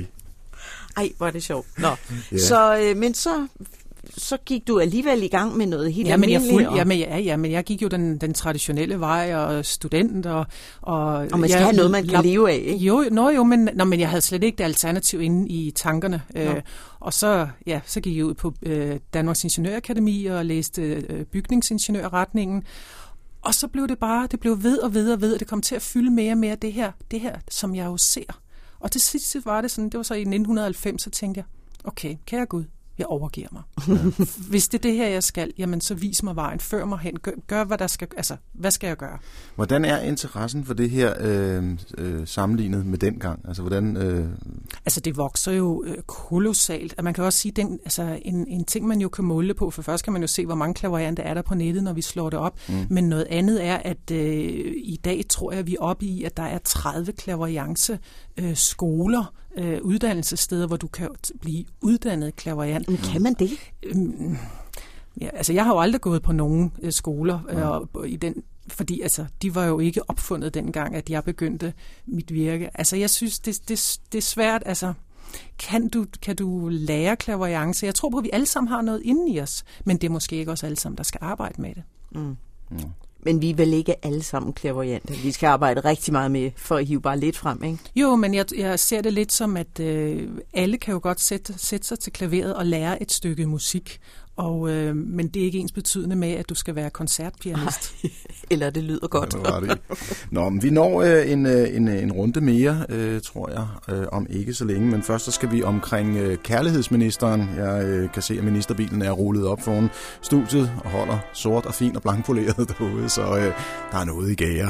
Ej, hvor er det sjovt. Nå. Ja. Så, øh, men så... så gik du alligevel i gang med noget helt ja, men jeg almindeligt. fuld, ja, men, ja, ja, men jeg gik jo den, den traditionelle vej, og student, og... Og, og man skal jeg, have noget, man kan jeg, leve af, ikke? Jo, nå, jo men, nå, men jeg havde slet ikke det alternativ inde i tankerne. Øh, og så, ja, så gik jeg ud på øh, Danmarks Ingeniørakademi og læste øh, bygningsingeniørretningen. Og så blev det bare, det blev ved og ved og ved, og det kom til at fylde mere og mere det her, det her, som jeg jo ser. Og til sidst var det sådan, det var så i nitten halvfems, så tænkte jeg, okay, kære Gud, jeg overgiver mig. Ja. Hvis det er det her, jeg skal, jamen så vis mig vejen, før mig hen, gør, gør hvad der skal, altså, hvad skal jeg gøre? Hvordan er interessen for det her øh, øh, sammenlignet med dengang? Altså, hvordan... Øh... Altså, det vokser jo øh, kolossalt, og man kan også sige, den, altså, en, en ting, man jo kan måle på, for først kan man jo se, hvor mange clairvoyanter er der på nettet, når vi slår det op, mm. men noget andet er, at øh, i dag tror jeg, vi er oppe i, at der er tredive clairvoyance øh, skoler, øh, uddannelsessteder, hvor du kan blive uddannet clairvoyant. Men kan man det? Øhm, ja, altså, jeg har jo aldrig gået på nogen øh, skoler, øh, og, i den, fordi altså, de var jo ikke opfundet dengang, at jeg begyndte mit virke. Altså, jeg synes, det, det, det er svært, altså... Kan du, kan du lære clairvoyance? Jeg tror på, at vi alle sammen har noget inde i os, men det er måske ikke også alle sammen, der skal arbejde med det. Mm. Mm. Men vi er vel ikke alle sammen clairvoyante. Vi skal arbejde rigtig meget med, for at hive bare lidt frem, ikke? Jo, men jeg, jeg ser det lidt som, at øh, alle kan jo godt sætte, sætte sig til klaveret og lære et stykke musik. Og, øh, men det er ikke ens betydende med, at du skal være koncertpianist. Ej, eller det lyder godt. Ja, det var det. Nå, men vi når øh, en, en, en runde mere, øh, tror jeg, øh, om ikke så længe. Men først så skal vi omkring øh, kærlighedsministeren. Jeg øh, kan se, at ministerbilen er rullet op foran studiet og holder sort og fin og blankpoleret derude, så øh, der er noget i gære.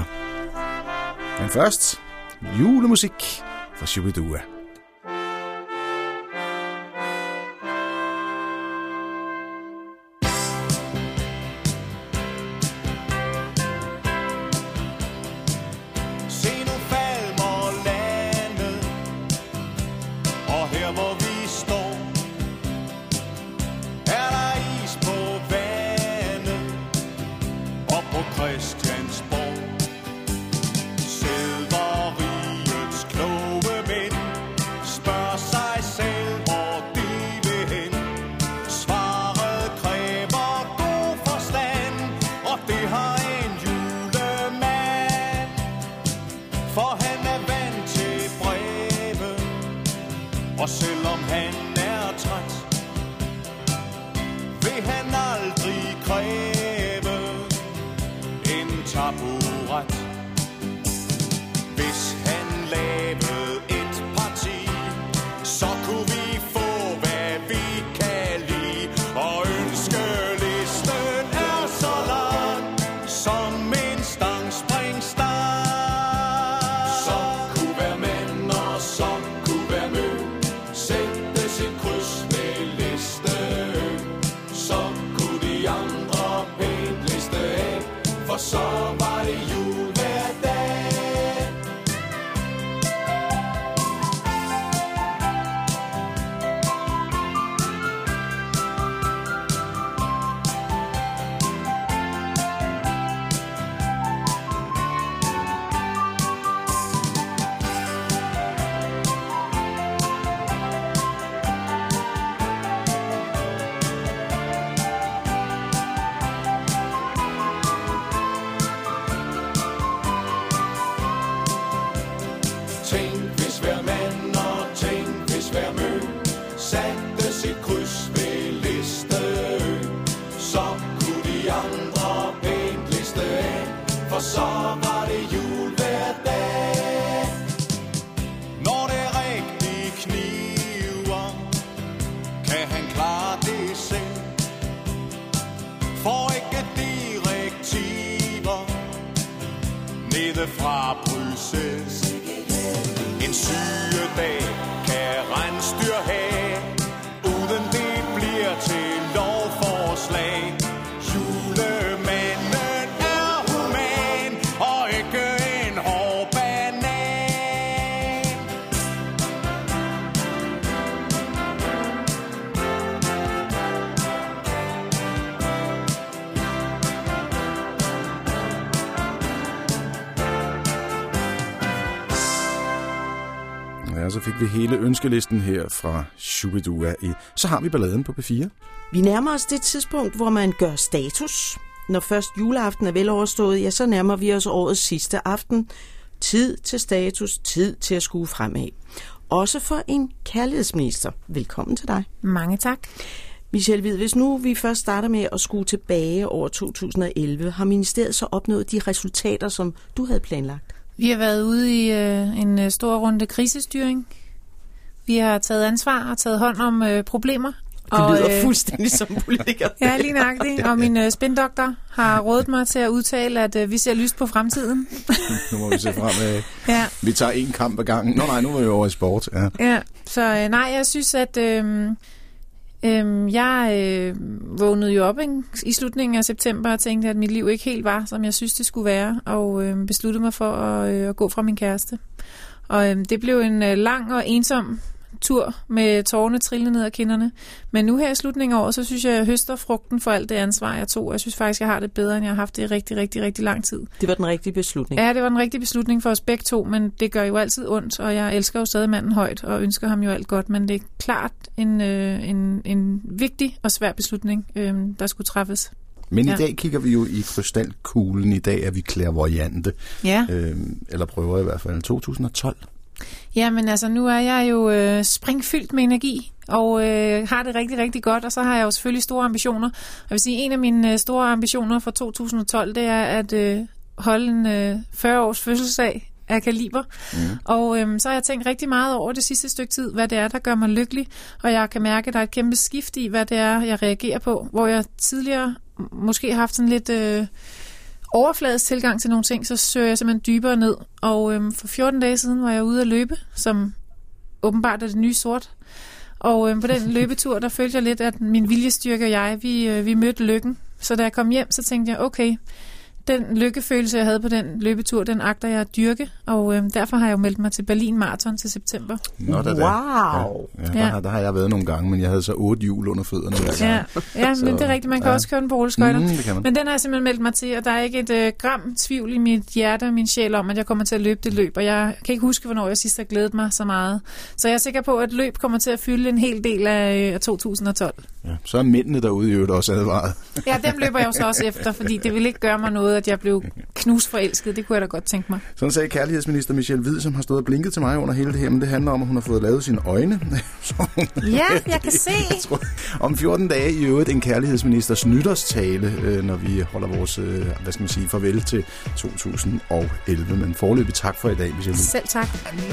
Men først, julemusik fra Shubidua. Og selvom han er træt, vil han aldrig kræve en taburet. Hvis han lavede satte sit kryds ved Listeø. Så kunne de andre pænt liste af, for så var det jul hver dag. Når det rigtig kniver, kan han klare det selv. For ikke direktiver nede fra Bruxelles. En sygedag kan rensdyr have, uden det bliver til lovforslag. Julemanden er human og ikke en hård banan. Ja, så fik vi hele ønskelisten her fra Shubidua i. Så har vi balladen på P fire. Vi nærmer os det tidspunkt, hvor man gør status. Når først juleaften er vel overstået, ja, så nærmer vi os årets sidste aften. Tid til status, tid til at skue fremad. Også for en kærlighedsminister. Velkommen til dig. Mange tak. Michelle Hvid, hvis nu vi først starter med at skue tilbage over to tusind og elleve, har ministeriet så opnået de resultater, som du havde planlagt? Vi har været ude i øh, en øh, stor runde krisestyring. Vi har taget ansvar og taget hånd om øh, problemer. Det og, lyder øh, fuldstændig som politiker. Ja, lige nøjagtigt. Og min øh, spindoktor har rådet mig til at udtale, at øh, vi ser lyst på fremtiden. Nu må vi se fremad. Ja. Vi tager en kamp ad gangen. Nå nej, nu er vi over i sport. Ja, ja så øh, nej, jeg synes, at øh, øh, jeg øh, vågnede jo op ikke, i slutningen af september og tænkte, at mit liv ikke helt var, som jeg synes, det skulle være. Og øh, besluttede mig for at, øh, at gå fra min kæreste. Og øh, det blev en øh, lang og ensom tur med tårerne trillende ned ad kinderne. Men nu her i slutningen af året, så synes jeg, at jeg høster frugten for alt det ansvar, jeg tog. Jeg synes faktisk, jeg har det bedre, end jeg har haft det i rigtig, rigtig, rigtig lang tid. Det var den rigtige beslutning. Ja, det var den rigtige beslutning for os begge to, men det gør jo altid ondt, og jeg elsker jo stadig manden højt, og ønsker ham jo alt godt, men det er klart en, øh, en, en vigtig og svær beslutning, øh, der skulle træffes. Men ja. i dag kigger vi jo i krystalkuglen. I dag er vi clairvoyante. Ja. Øh, eller prøver i hvert fald to tusind og tolv. Jamen altså, nu er jeg jo øh, springfyldt med energi, og øh, har det rigtig, rigtig godt, og så har jeg jo selvfølgelig store ambitioner. Jeg vil sige, en af mine øh, store ambitioner for to tusind og tolv, det er at øh, holde en øh, fyrre års fødselsdag af kaliber. Mm. Og øh, så har jeg tænkt rigtig meget over det sidste stykke tid, hvad det er, der gør mig lykkelig, og jeg kan mærke, at der er et kæmpe skift i, hvad det er, jeg reagerer på, hvor jeg tidligere måske har haft sådan lidt Øh, overfladisk tilgang til nogle ting, så søger jeg simpelthen dybere ned. Og øhm, for fjorten dage siden var jeg ude at løbe, som åbenbart er det nye sort. Og øhm, på den løbetur, der følte jeg lidt, at min viljestyrke og jeg, vi, øh, vi mødte lykken. Så da jeg kom hjem, så tænkte jeg, okay, den lykkefølelse, jeg havde på den løbetur, den agter jeg at dyrke. Og øhm, derfor har jeg jo meldt mig til Berlin Marathon til september. Nå, da, da. Wow! Ja, ja, der, har, der har jeg været nogle gange, men jeg havde så otte hjul under fødderne. Ja, ja så, men det er rigtigt. Man kan ja. også køre den på rulleskøjter. Mm, det kan man. Men den har jeg simpelthen meldt mig til, og der er ikke et øh, gram tvivl i mit hjerte og min sjæl om, at jeg kommer til at løbe det løb. Og jeg kan ikke huske, hvornår jeg sidst har glædet mig så meget. Så jeg er sikker på, at løb kommer til at fylde en hel del af øh, to tusind og tolv. Ja, så er mændene derude i øvrigt også advaret. Ja, dem løber jeg jo så også efter, fordi det vil ikke gøre mig noget, at jeg blev knusforelsket. Det kunne jeg da godt tænke mig. Sådan sagde kærlighedsminister Michelle Hvid, som har stået og blinket til mig under hele det her, men det handler om, at hun har fået lavet sine øjne. Ja, jeg kan se. Jeg tror, om fjorten dage i øvrigt en kærlighedsministers nytårstale, når vi holder vores, hvad skal man sige, farvel til to tusind og elleve. Men foreløbig tak for i dag, Michelle Hvid. Selv tak.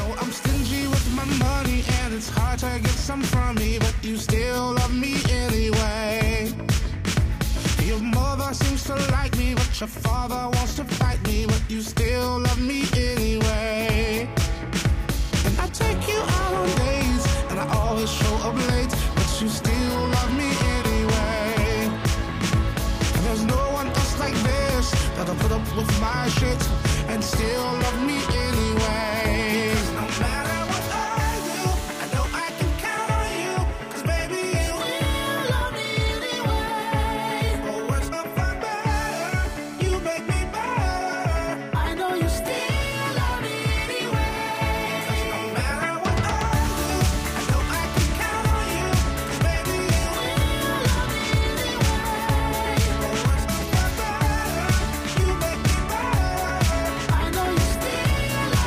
Your mother seems to like me, but your father wants to fight me, but you still love me anyway. And I take you out on dates, and I always show up late, but you still love me anyway. And there's no one else like this that'll put up with my shit and still love me anyway. 'Cause no matter what I do, I know I can count on you, 'cause baby you will love me anyway. Oh, what's up for better? You make me better. I know you still love me anyway. 'Cause no matter what I do, I know I can count on you, 'cause baby you will love me anyway. Oh, what's up for better? You make me better. I know you still love me anyway.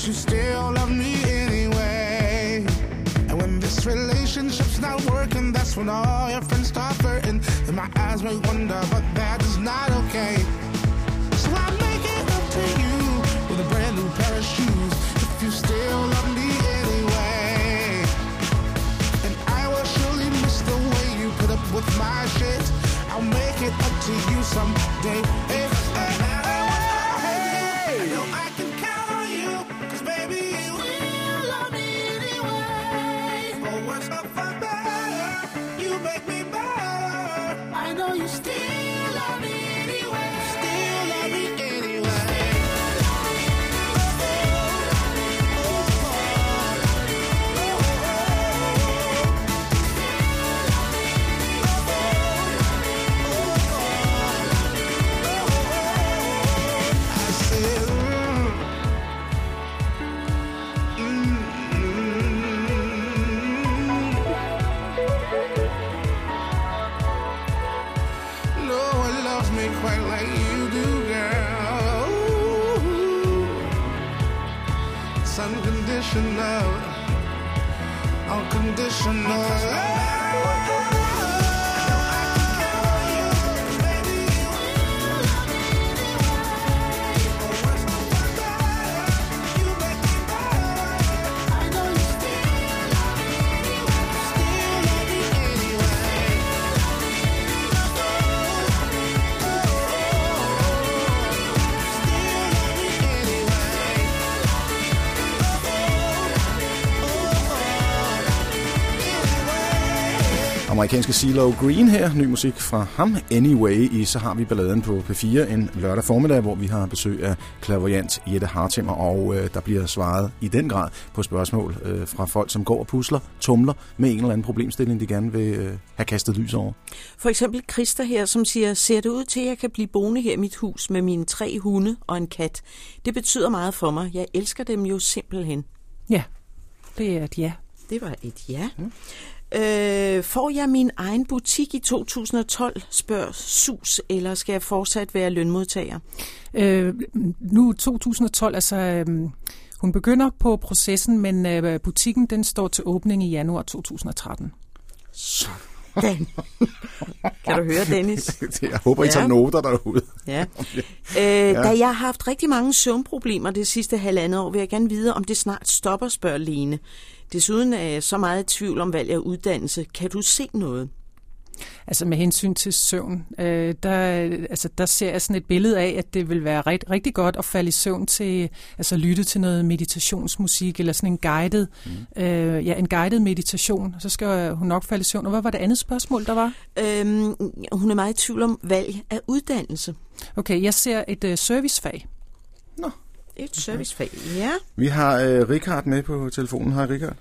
you still love me anyway. And when this relationship's not working, that's when all your friends start flirting. And my eyes may wonder, but that is not okay. So I make it up to you with a brand new pair of shoes, if you still love me anyway. And I will surely miss the way you put up with my shit. I'll make it up to you someday. Hey, hey, hey, I know I can count on you, 'cause baby you will love me anyway. For worse or for better, you make me better. I know you still love me anyway. Still love me anyway. Quite like you do, girl. It's unconditional, unconditional love. Amerikanske CeeLo Green her, ny musik fra ham, Anyway, i Så har vi balladen på P fire en lørdag formiddag, hvor vi har besøg af clairvoyant Jette Hartimer, og øh, der bliver svaret i den grad på spørgsmål øh, fra folk, som går og pusler, tumler med en eller anden problemstilling, de gerne vil øh, have kastet lys over. For eksempel Christa her, som siger, ser det ud til, at jeg kan blive boende her i mit hus med mine tre hunde og en kat. Det betyder meget for mig. Jeg elsker dem jo simpelthen. Ja, det er et ja. Det var et ja. Mm. Øh, får jeg min egen butik i to tusind og tolv, spørger Sus, eller skal jeg fortsat være lønmodtager? Øh, nu to tusind og tolv, altså øh, hun begynder på processen, men øh, butikken den står til åbning i januar to tusind og tretten. Sådan. Kan du høre, Dennis? Jeg håber, I tager ja. noter derude. Ja. Øh, ja. Da jeg har haft rigtig mange søvnproblemer det sidste halvandet år, vil jeg gerne vide, om det snart stopper, spørger Lene. Desuden er jeg så meget i tvivl om valg af uddannelse. Kan du se noget? Altså med hensyn til søvn, øh, der, altså, der ser jeg sådan et billede af, at det vil være rigt, rigtig godt at falde i søvn til, altså lytte til noget meditationsmusik, eller sådan en guided, mm. øh, ja, en guided meditation, så skal hun nok falde i søvn. Og hvad var det andet spørgsmål, der var? Øhm, hun er meget i tvivl om valg af uddannelse. Okay, jeg ser et øh, servicefag. Nå, et servicefag, ja. Vi har øh, Richard med på telefonen. Hej, Richard.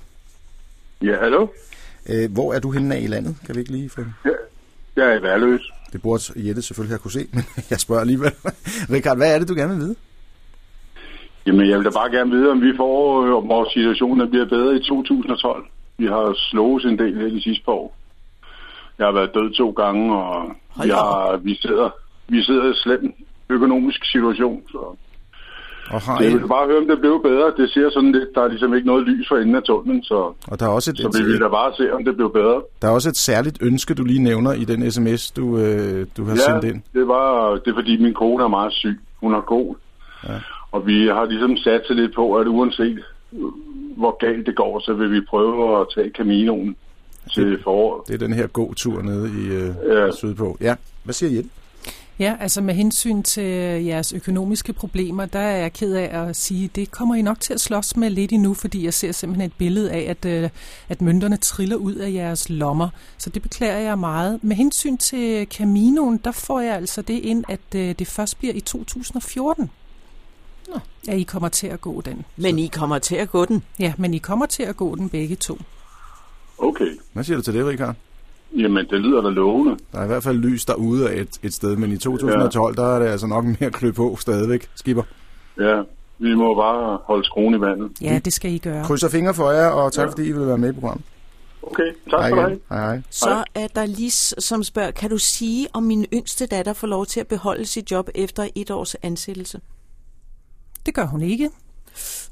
Ja, hallo. Øh, hvor er du henne af i landet? Kan vi ikke lige få... Ja, jeg er i Værløs. Det burde Jette selvfølgelig have kunne se, men jeg spørger alligevel. Richard, hvad er det, du gerne vil vide? Jamen, jeg vil da bare gerne vide, om vi får, om vores situation der bliver bedre i to tusind og tolv. Vi har slået en del her de sidste par år. Jeg har været død to gange, og vi, har, vi sidder, vi sidder i en slem økonomisk situation, så... Og har jeg vil bare høre, om det blev bedre. Det ser sådan lidt, der er ligesom ikke noget lys for enden af tunnelen, så, og der er også et, så vi vil da bare se, om det blev bedre. Der er også et særligt ønske, du lige nævner i den sms, du, øh, du har ja, sendt ind. det var det er fordi min kone er meget syg. Hun er god. Ja. Og vi har ligesom sat sig lidt på, at uanset hvor galt det går, så vil vi prøve at tage Caminoen til foråret. Det er den her gåtur nede i øh, ja. sydpå. Ja, hvad siger Jette? Ja, altså med hensyn til jeres økonomiske problemer, der er jeg ked af at sige, det kommer I nok til at slås med lidt endnu, fordi jeg ser simpelthen et billede af, at, at mønterne triller ud af jeres lommer. Så det beklager jeg meget. Med hensyn til Caminoen, der får jeg altså det ind, at det først bliver i to tusind og fjorten. Nå. Ja, I kommer til at gå den. Men I kommer til at gå den? Ja, men I kommer til at gå den begge to. Okay. Hvad siger du til det, Richard? Jamen, det lyder da lovende. Der er i hvert fald lys derude af et, et sted, men i to tusind og tolv, ja. der er det altså nok mere klø på stadigvæk, skipper. Ja, vi må bare holde skruen i vandet. Ja, det skal I gøre. Krydser fingre for jer, og tak ja. fordi I vil være med i programmet. Okay, tak hej for dig. Hej, hej. Så er der Lis, som spørger, kan du sige, om min yngste datter får lov til at beholde sit job efter et års ansættelse? Det gør hun ikke.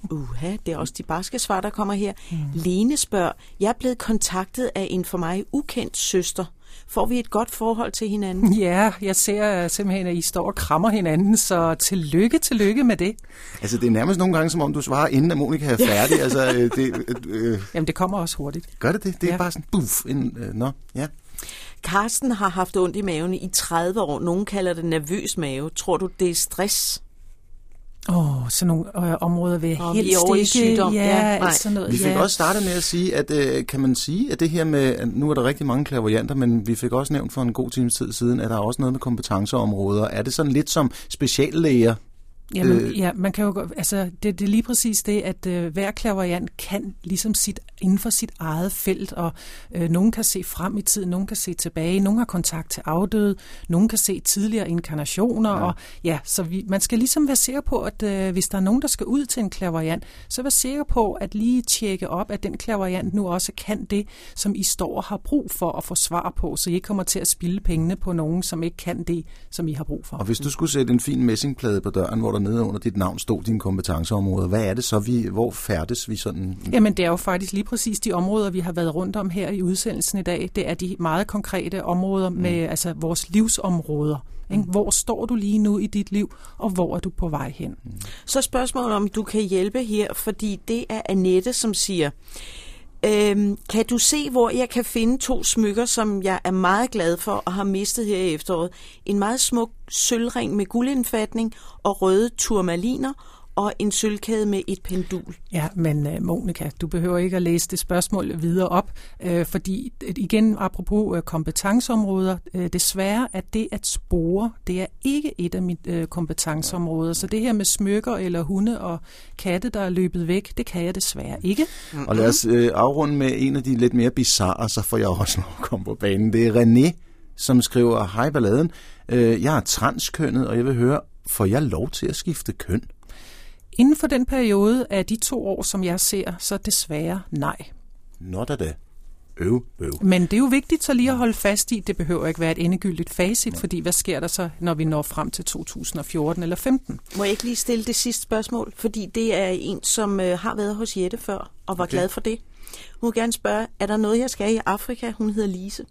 Uha, det er også de barske svar, der kommer her. Mm. Lene spørger, jeg er blevet kontaktet af en for mig ukendt søster. Får vi et godt forhold til hinanden? Ja, jeg ser simpelthen, at I står og krammer hinanden, så tillykke, tillykke med det. Altså, det er nærmest nogle gange, som om du svarer, inden at Monika er færdig. altså, øh, det, øh, Jamen, det kommer også hurtigt. Gør det det? Det er ja. bare sådan, buff. En, øh, nå, ja. Karsten har haft ondt i maven i tredive år. Nogen kalder det nervøs mave. Tror du, det er stress? Åh, oh, sådan nogle øh, områder vil jeg oh, helst over ikke. Sygdom. Ja, ja altså noget. Vi fik ja. også startet med at sige, at øh, kan man sige, at det her med, at nu er der rigtig mange clairvoyanter, men vi fik også nævnt for en god times tid siden, at der er også noget med kompetenceområder. Er det sådan lidt som speciallæger? Jamen, øh, ja, man kan jo, altså, det, det er lige præcis det, at øh, hver clairvoyant kan ligesom sit, inden for sit eget felt, og øh, nogen kan se frem i tiden, nogen kan se tilbage, nogen har kontakt til afdøde, nogen kan se tidligere inkarnationer, ja. og ja, så vi, man skal ligesom være sikker på, at øh, hvis der er nogen, der skal ud til en clairvoyant, så vær sikker på at lige tjekke op, at den clairvoyant nu også kan det, som I står og har brug for at få svar på, så I ikke kommer til at spilde pengene på nogen, som ikke kan det, som I har brug for. Og hvis du skulle sætte en fin messingplade på døren, hvor der nede under dit navn stod dine kompetenceområder, hvad er det så, vi, hvor færdes vi sådan? Jamen, det er jo faktisk lige præcis de områder, vi har været rundt om her i udsendelsen i dag. Det er de meget konkrete områder med mm. altså vores livsområder. Ikke? Hvor står du lige nu i dit liv, og hvor er du på vej hen? Mm. Så spørgsmålet om du kan hjælpe her, fordi det er Annette, som siger, Øhm, kan du se, hvor jeg kan finde to smykker, som jeg er meget glad for og har mistet her i efteråret? En meget smuk sølvring med guldindfatning og røde turmaliner og en sølvkæde med et pendul. Ja, men uh, Monika, du behøver ikke at læse det spørgsmål videre op, uh, fordi igen, apropos uh, kompetenceområder, uh, desværre at det at spore, det er ikke et af mine uh, kompetenceområder, så det her med smykker eller hunde og katte, der er løbet væk, det kan jeg desværre ikke. Mm-hmm. Og lad os uh, afrunde med en af de lidt mere bizarre, så får jeg også lov at komme på banen. Det er René, som skriver, hej balladen, uh, jeg er transkønnet, og jeg vil høre, får jeg lov til at skifte køn? Inden for den periode af de to år, som jeg ser, så desværre nej. Nå da da. Øv, øv. Men det er jo vigtigt så lige at holde fast i, det behøver ikke være et endegyldigt facit, fordi hvad sker der så, når vi når frem til to tusind og fjorten eller femten? Må jeg ikke lige stille det sidste spørgsmål? Fordi det er en, som øh, har været hos Jette før, og var okay. glad for det. Hun vil gerne spørge, er der noget, jeg skal i Afrika? Hun hedder Lise.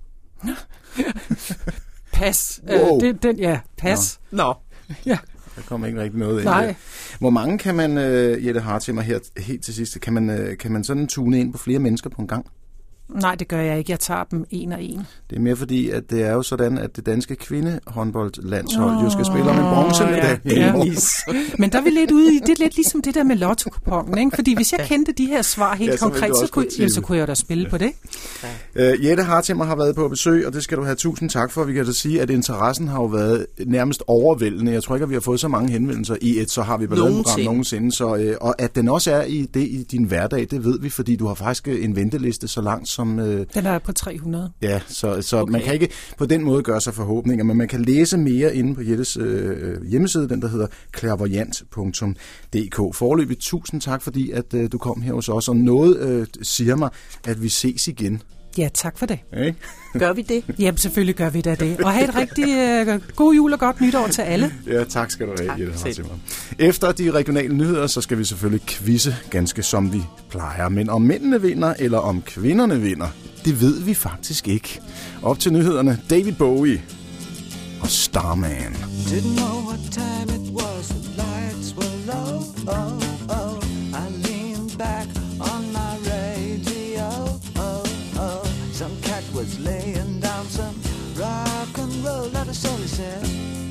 Pas. Wow. Øh, det, den, ja, pas. Nå. Nå. Ja. Der kommer ikke rigtig noget ind. Nej. Hvor mange kan man, uh, Jette Hartimer, her helt til sidst, kan man, uh, kan man sådan tune ind på flere mennesker på en gang? Nej, det gør jeg ikke. Jeg tager dem en og en. Det er mere fordi, at det er jo sådan, at det danske kvindehåndboldlandshold oh, jo skal spille om en bronzemedalje. Ja, ja. Men der er vi lidt ude i, det er lidt ligesom det der med lotto-kupongen, ikke? Fordi hvis jeg kendte de her svar helt ja, så konkret, så kunne, ja, så kunne jeg da spille på det. Ja. Uh, Jette Hartimer har været på besøg, og det skal du have tusind tak for. Vi kan da sige, at interessen har jo været nærmest overvældende. Jeg tror ikke, at vi har fået så mange henvendelser i et, så har vi balladeprogram nogensinde. Så, uh, og at den også er i det i din hverdag, det ved vi, fordi du har faktisk en venteliste så langt som... Øh, den er på tre hundrede. Ja, så, så okay. Man kan ikke på den måde gøre sig forhåbninger, men man kan læse mere inde på Jettes øh, hjemmeside, den der hedder clairvoyant punktum d k. Foreløbig tusind tak, fordi at øh, du kom her hos os, og noget øh, siger mig, at vi ses igen. Ja, tak for det. Hey. Gør vi det? Jamen, selvfølgelig gør vi da det. Og have et rigtig øh, god jul og godt nytår til alle. Ja, tak skal du have, Jette Hartimer. Efter de regionale nyheder, så skal vi selvfølgelig quizze, ganske som vi plejer. Men om mændene vinder, eller om kvinderne vinder, det ved vi faktisk ikke. Op til nyhederne, David Bowie og Starman. Didn't know what time it was, the lights were low, oh, oh. I leaned back on my radio, oh, oh. Some cat was laying down some rock and roll, that is all he said.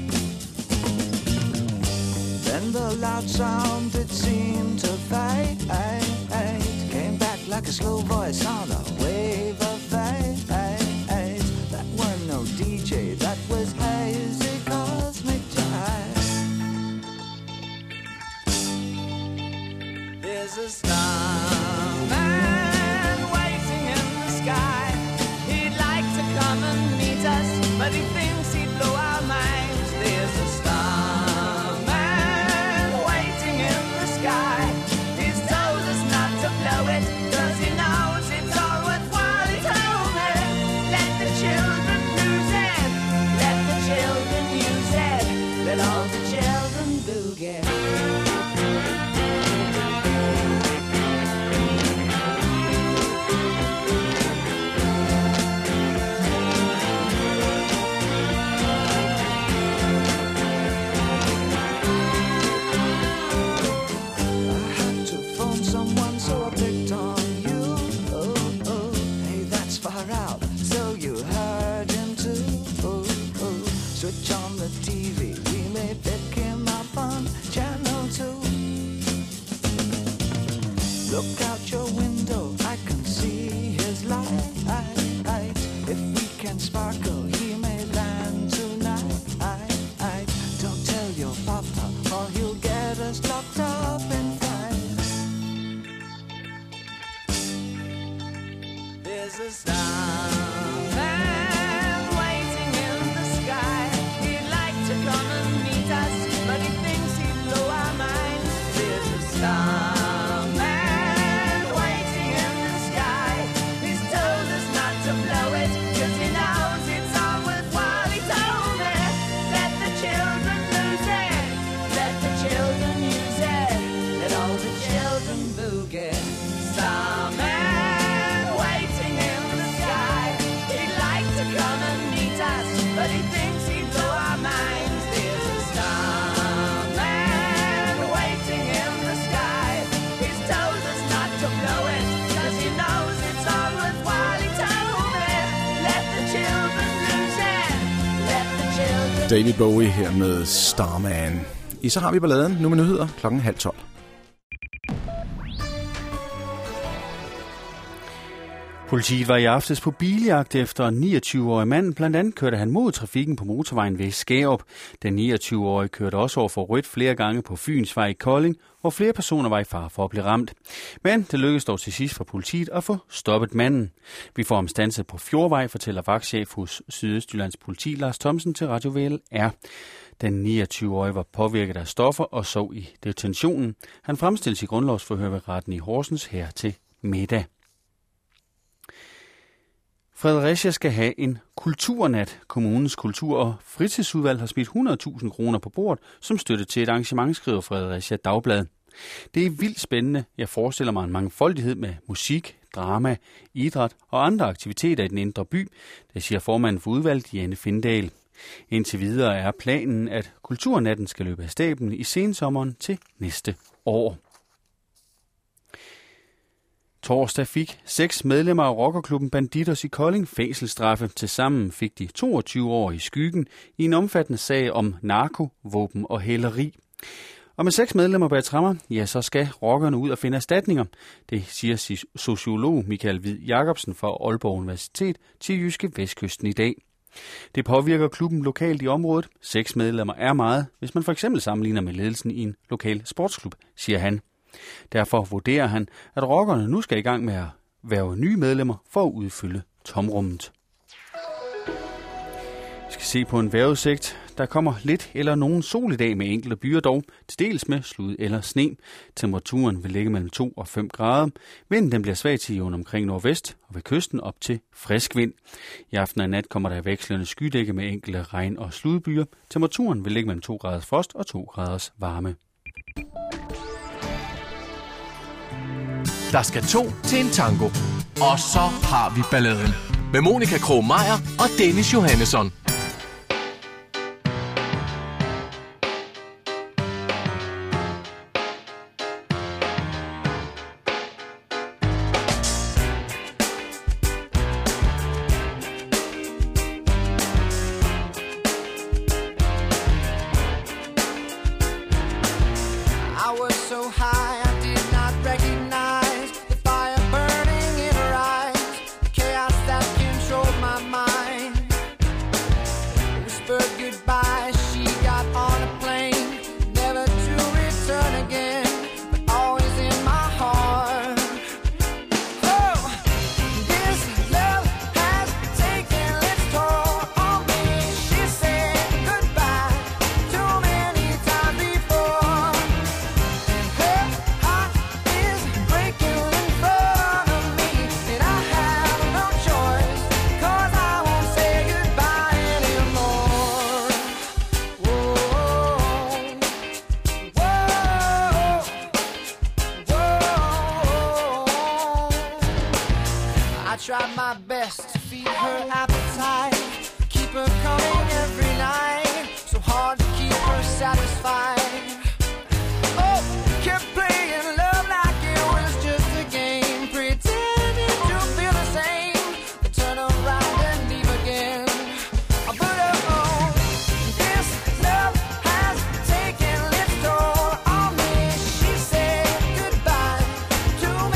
Then the loud sound, it seemed to fade, came back like a slow voice on a wave of fade. That weren't no D J, that was hazy cosmic jive. There's a starman waiting in the sky. He'd like to come and meet us, but he thinks he'd blow our minds. There's a starman waiting in the sky. He's told us not to blow it, cause he knows it's all worthwhile. He told me, let the children lose it, let the children use it, let all the children boogie. Look out your window, I can see his light. If we can sparkle, he may land tonight. Don't tell your papa, or he'll get us locked up and fight. There's a starman waiting in the sky. He'd like to come and meet us, but he thinks he'd blow our minds. There's a starman waiting in the sky. He's told us not to blow it, 'cause he knows it's all worthwhile. He told me, let the children lose it, let the children use it, let all the children boogie. Starman waiting in the sky. He'd like to come and meet us, but he thinks he'd blow our minds. There's a starman waiting in the sky. He's told us not to blow it, 'cause he knows it's all worthwhile. He told me, let the children lose it, let the children. David Bowie her med Starman. I så har vi balladen nu med nyheder klokken halv tolv. Politiet var i aftes på biljagt efter en niogtyve-årig mand. Blandt andet kørte han mod trafikken på motorvejen ved Skærup. Den niogtyve-årige kørte også over for rødt flere gange på Fynsvej i Kolding, hvor flere personer var i fare for at blive ramt. Men det lykkedes dog til sidst for politiet at få stoppet manden. Vi får ham standset på Fjordvej, fortæller vagtchef hos Sydøstjyllands politi Lars Thomsen til Radio V L R. Den niogtyve-årige var påvirket af stoffer og sov i detentionen. Han fremstilles i grundlovsforhør ved retten i Horsens her til middag. Fredericia skal have en kulturnat. Kommunens kultur- og fritidsudvalg har smidt hundrede tusind kroner på bordet som støtte til et arrangement, skriver Fredericia Dagblad. Det er vildt spændende. Jeg forestiller mig en mangfoldighed med musik, drama, idræt og andre aktiviteter i den indre by, det siger formanden for udvalget, Janne Findal. Indtil videre er planen, at kulturnatten skal løbe af stablen i sensommeren til næste år. Torsdag fik seks medlemmer af rockerklubben Banditos i Kolding fængselsstraffe. Tilsammen fik de toogtyve år i skyggen i en omfattende sag om narko, våben og hæleri. Og med seks medlemmer bag tremmer, ja, så skal rockerne ud og finde erstatninger. Det siger sociolog Michael Hvid Jacobsen fra Aalborg Universitet til Jyske Vestkysten i dag. Det påvirker klubben lokalt i området. Seks medlemmer er meget, hvis man for eksempel sammenligner med ledelsen i en lokal sportsklub, siger han. Derfor vurderer han, at rockerne nu skal i gang med at værve nye medlemmer for at udfylde tomrummet. Vi skal se på en vejrudsigt. Der kommer lidt eller nogen sol i dag med enkelte byer dog, til dels med slud eller sne. Temperaturen vil ligge mellem to og fem grader. Vinden den bliver svag til jorden omkring nordvest og ved kysten op til frisk vind. I aften og nat kommer der vekslende skydække med enkelte regn- og sludbyer. Temperaturen vil ligge mellem to graders frost og to graders varme. Der skal to til en tango. Og så har vi balladen. Med Monica Krog-Meyer og Dennis Johannesson. tried my best to feed her appetite, keep her coming every night, so hard to keep her satisfied. Oh, kept playing love like it was just a game, pretending to feel the same, but turn around and leave again. I put her on. This love has taken its toll on me. She said goodbye too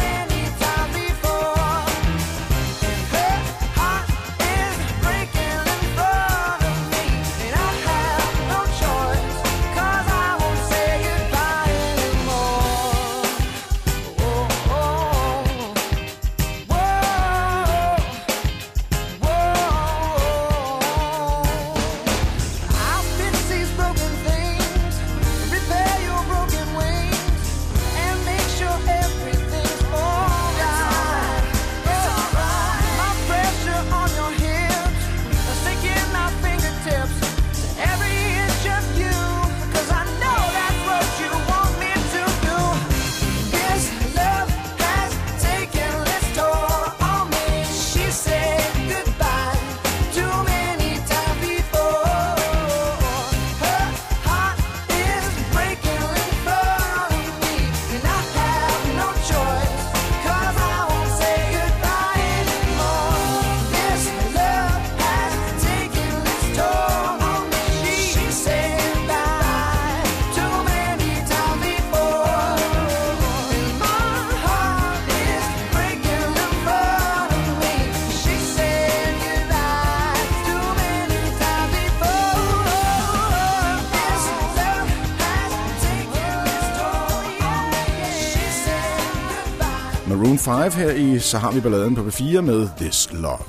Maroon fem her i Så har vi balladen på P fire med This Love.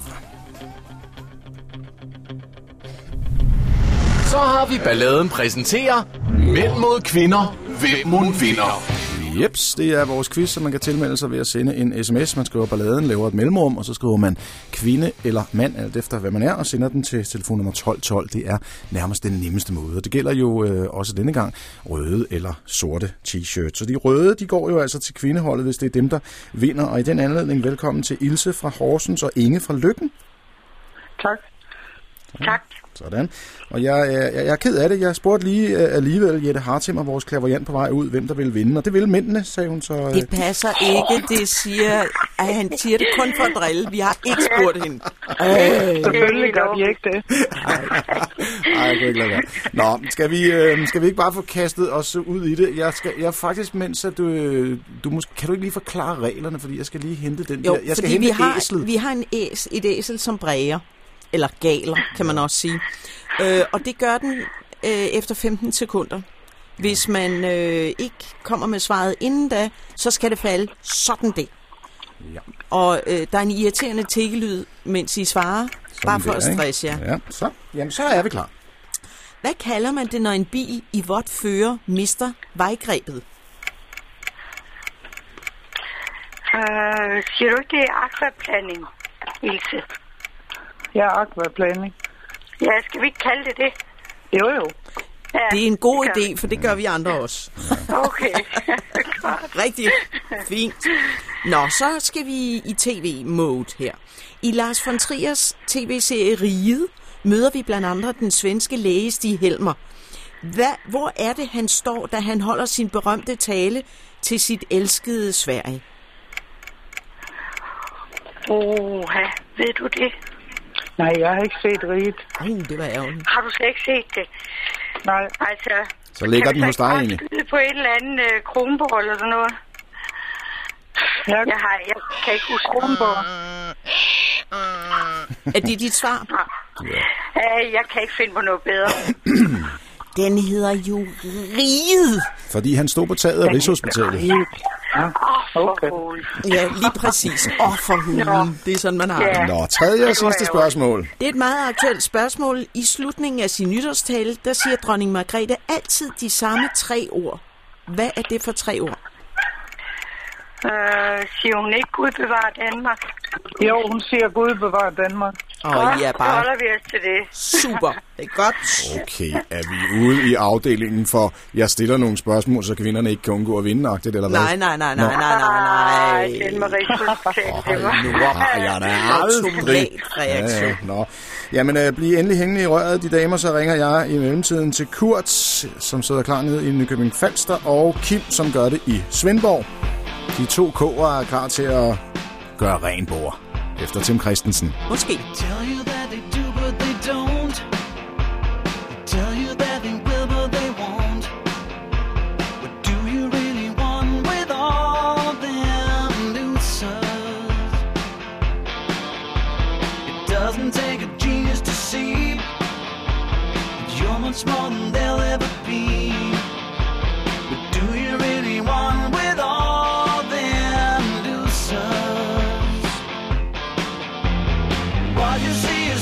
Så har vi balladen præsenterer Mænd mod kvinder. Hvem mod vinder? Jeps, det er vores quiz, som man kan tilmelde sig ved at sende en sms. Man skriver balladen, laver et mellemrum, og så skriver man kvinde eller mand, alt efter hvad man er, og sender den til telefonnummer tolv tolv. Det er nærmest den nemmeste måde. Og det gælder jo øh, også denne gang røde eller sorte t-shirts. Så de røde, de går jo altså til kvindeholdet, hvis det er dem, der vinder. Og i den anledning velkommen til Ilse fra Horsens og Inge fra Løkken. Tak. Tak. Sådan. Og jeg, jeg, jeg er ked af det. Jeg spurgte lige uh, alligevel Jette Hartim og vores clairvoyant på vej ud, hvem der ville vinde. Og det ville mændene, sagde hun så. Uh... Det passer ikke. Det siger, at han siger det kun for at drille. Vi har ikke spurgt hende. Øh. Selvfølgelig gør vi ikke det. Nej, jeg kan ikke lade være. Nå, skal vi, øh, skal vi ikke bare få kastet os ud i det? Jeg skal jeg faktisk, mens at du, du måske, kan du ikke lige forklare reglerne, fordi jeg skal lige hente den jo, der. Jeg skal fordi hente vi har, æslet. vi har en æs, et æsel, som bræger. Eller galer, kan man også sige. Øh, og det gør den øh, efter femten sekunder. Hvis man øh, ikke kommer med svaret inden da, så skal det falde sådan det. Ja. Og øh, der er en irriterende tikkelyd, mens I svarer. Sådan bare for der, at stresse jer. Ja, så. Jamen, så er vi klar. Hvad kalder man det, når en bil i vådt føre mister vejgrebet? Uh, siger du ikke, det er aquaplaning, Ilse? Ja, aquaplaning. Ja, skal vi ikke kalde det det? Jo, jo. Ja, det er en god det idé, for det gør vi andre også. Okay. Rigtig fint. Nå, så skal vi i tv-mode her. I Lars von Triers tv-serie Riget møder vi blandt andre den svenske læge Stig Helmer. Hvad, hvor er det, han står, da han holder sin berømte tale til sit elskede Sverige? Åh, ved du det? Nej, jeg har ikke set Riget. Uh, det var ærgerligt. Har du slet ikke set det? Nej. Altså, så ligger den hos dig egentlig. Kan vi på et eller andet uh, kronborg eller sådan noget? Jeg, jeg, har, jeg kan ikke huske kronborg. Er det dit svar? Ja. Uh, jeg kan ikke finde på noget bedre. Den hedder jo Riget. Fordi han stod på taget af Rigshospitalet. Ja, okay. Ja, lige præcis. Åh, for hulen. Det er sådan, man har det. Ja. Nå, tredje og sidste spørgsmål. Det er et meget aktuelt spørgsmål. I slutningen af sin nytårstale, der siger dronning Margrethe altid de samme tre ord. Hvad er det for tre ord? Øh, siger hun ikke Gud bevarer Danmark? Jo, hun siger Gud bevarer Danmark. Åh, oh, ja, bare. Så holder vi os til det. Super, det er godt. Okay, er vi ude i afdelingen for, jeg stiller nogle spørgsmål, så kvinderne ikke kan undgå at vinde-agtigt, eller hvad? Nej, nej, nej, nej, nej, nej, nej. Den var rigtig nu har jeg da aldrig. Ja, ja, nå. Jamen, øh, bliv endelig hængende i røret, de damer, så ringer jeg i mellemtiden til Kurt, som sidder klar nede i Nykøbing Falster, og Kim, som gør det i Svendborg. De to k'er er klar til at gøre ren bord. Efter Tim Christensen. Måske. Tell you that they do, but they don't. Tell you that they will, but they won't. What do you really want with all them losers? It doesn't take a genius to see that you're much more than they'll ever be. What do you really want with all them losers? What you see is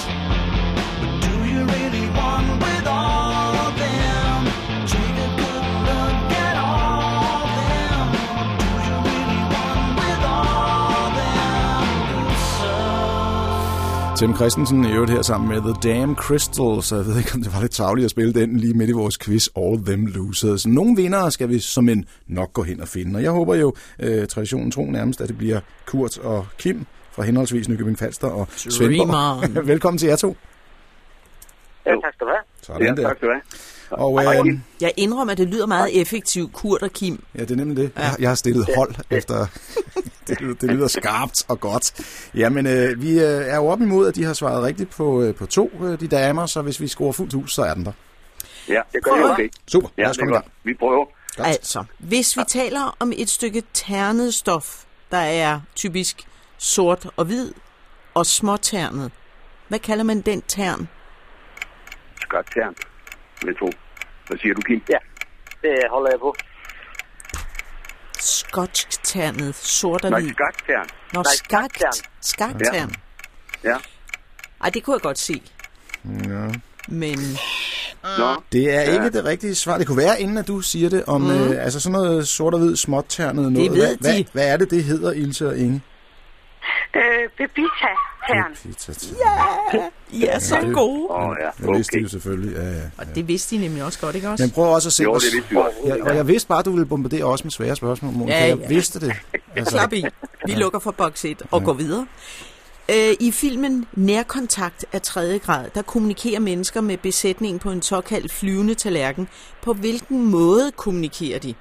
But do you really want with all of them? Take a good look at all of them. Do you really want with all of them? So Tim Christensen er jo her sammen med The Damn Crystal, så jeg ved ikke, om det var lidt tarveligt at spille den lige midt i vores quiz, All Them Losers. Nogle vindere skal vi som en nok gå hen og finde, og jeg håber jo, øh, traditionen tro nærmest, at det bliver Kurt og Kim fra henholdsvis Nykøbing Falster og Svendborg. Velkommen til jer to. Ja, tak skal du have. Sådan ja, der. tak skal du have. Og, øh, jeg indrømmer, at det lyder meget effektivt, Kurt og Kim. Ja, det er nemlig det. Ja. Jeg har stillet hold efter... det, lyder, det lyder skarpt og godt. Jamen, øh, vi øh, er jo op imod, at de har svaret rigtigt på, øh, på to, øh, de damer, så hvis vi scorer fuldt hus, så er den der. Ja, det gør vi okay. Super, ja, det er vi prøver. Godt. Altså, hvis vi taler om et stykke ternet stof, der er typisk sort og hvid og småternet, hvad kalder man den tern? Skaktern, med to. Hvad siger du, Kim? Ja, det holder jeg på. Skotsk-ternet, sort og Nej, hvid. skaktern. Nå, Nej, skakt. Skaktern. Ja. ja. Ej, det kunne jeg godt se. Ja. Men... Nå. Det er ja. ikke det rigtige svar. Det kunne være, inden at du siger det, om mm. øh, altså sådan noget sort og hvid småternet noget. Det ved hvad, de. Hvad, hvad er det, det hedder, Ilse og Inge? Øh, Bebita-tern. Ja, I er så gode. Åh, oh, ja. Okay. Det vidste de jo selvfølgelig. Ja, ja, ja. Og det vidste de nemlig også godt, ikke også? Men prøv også at se. Jo, det vidste vi også. Ja, og jeg vidste bare, at du ville bombardere også med svære spørgsmål, Monika. Ja, ja. Jeg vidste det. Altså. Slap i. Vi lukker for boks et og ja. går videre. Øh, I filmen Nærkontakt af tredje grad, der kommunikerer mennesker med besætningen på en såkaldt flyvende tallerken. På hvilken måde kommunikerer de?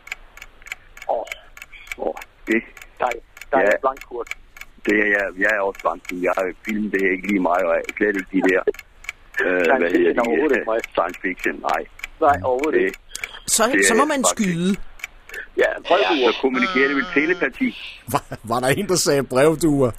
Åh, oh. oh, det... Der, der ja. er blank, Kurt. Det er jeg. Jeg er også blank. Jeg har filmet det her ikke lige mig, og jeg slet ikke de der... Øh, hvad hedder de? Uh, science fiction, nej. Nej, overhovedet det, Så, så må man faktisk skyde. Ja, brevduer. Ja, så kommunikerer det med telepati. Var, var der en, der sagde brevduer?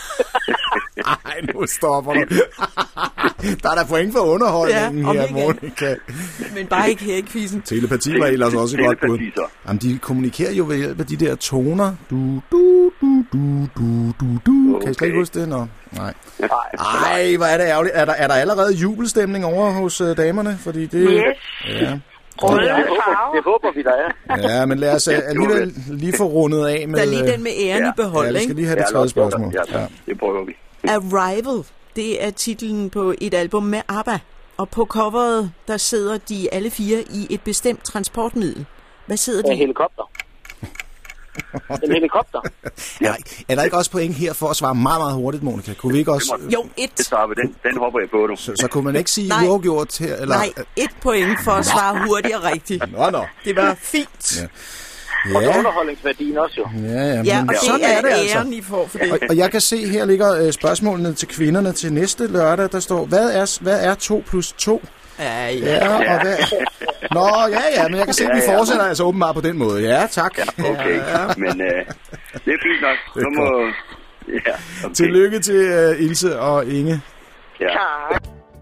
Ej, nu stopper du. Der er der point for underholdningen ja, her, Monika. Men bare ikke her i quizzen. Telepati var ellers også godt bud. Jamen, de kommunikerer jo ved hjælp af de der toner. Du, du, du, du, du, du, du. Okay. Kan I slet ikke huske det? Nå, nej. Ej, hvor er det ærgerligt. Er der, er der allerede jubelstemning over hos uh, damerne? Fordi det... Yes. Ja. Røde farve. Det håber vi, der er. Ja, men lad os uh, alligevel lige få rundet af med... Der er lige den med æren ja. i behold, ja, vi skal lige have det tredje spørgsmål. Ja, ja, det prøver vi. Arrival, det er titlen på et album med ABBA. Og på coveret, der sidder de alle fire i et bestemt transportmiddel. Hvad sidder de? En helikopter. En helikopter. Ja. Er der ikke også point her for at svare meget, meget hurtigt, Monika? Kunne vi ikke også... Jo, et. Det svarer vi. Den, den hopper jeg på, du. Så, så kunne man ikke sige Nej. uafgjort her? Eller... Nej, et point for at svare hurtigt og rigtigt. Nå, nå. Det var fint. Ja. Og Ja. underholdningsværdien også jo. Ja, ja, Ja, men og sådan det er, er det altså. æren, I får for det. Og, og jeg kan se, her ligger øh, spørgsmålene til kvinderne til næste lørdag. Der står, hvad er, hvad er to plus to? Ja, Ja, og hvad... Nå, ja, ja, men jeg kan se, at vi Ja, ja. fortsætter altså åbenbart på den måde. Ja, tak. Ja, okay. Ja. Men øh, det er fint nok. Det er Så må... Ja, okay. Tillykke til uh, Ilse og Inge. Ja. Tak.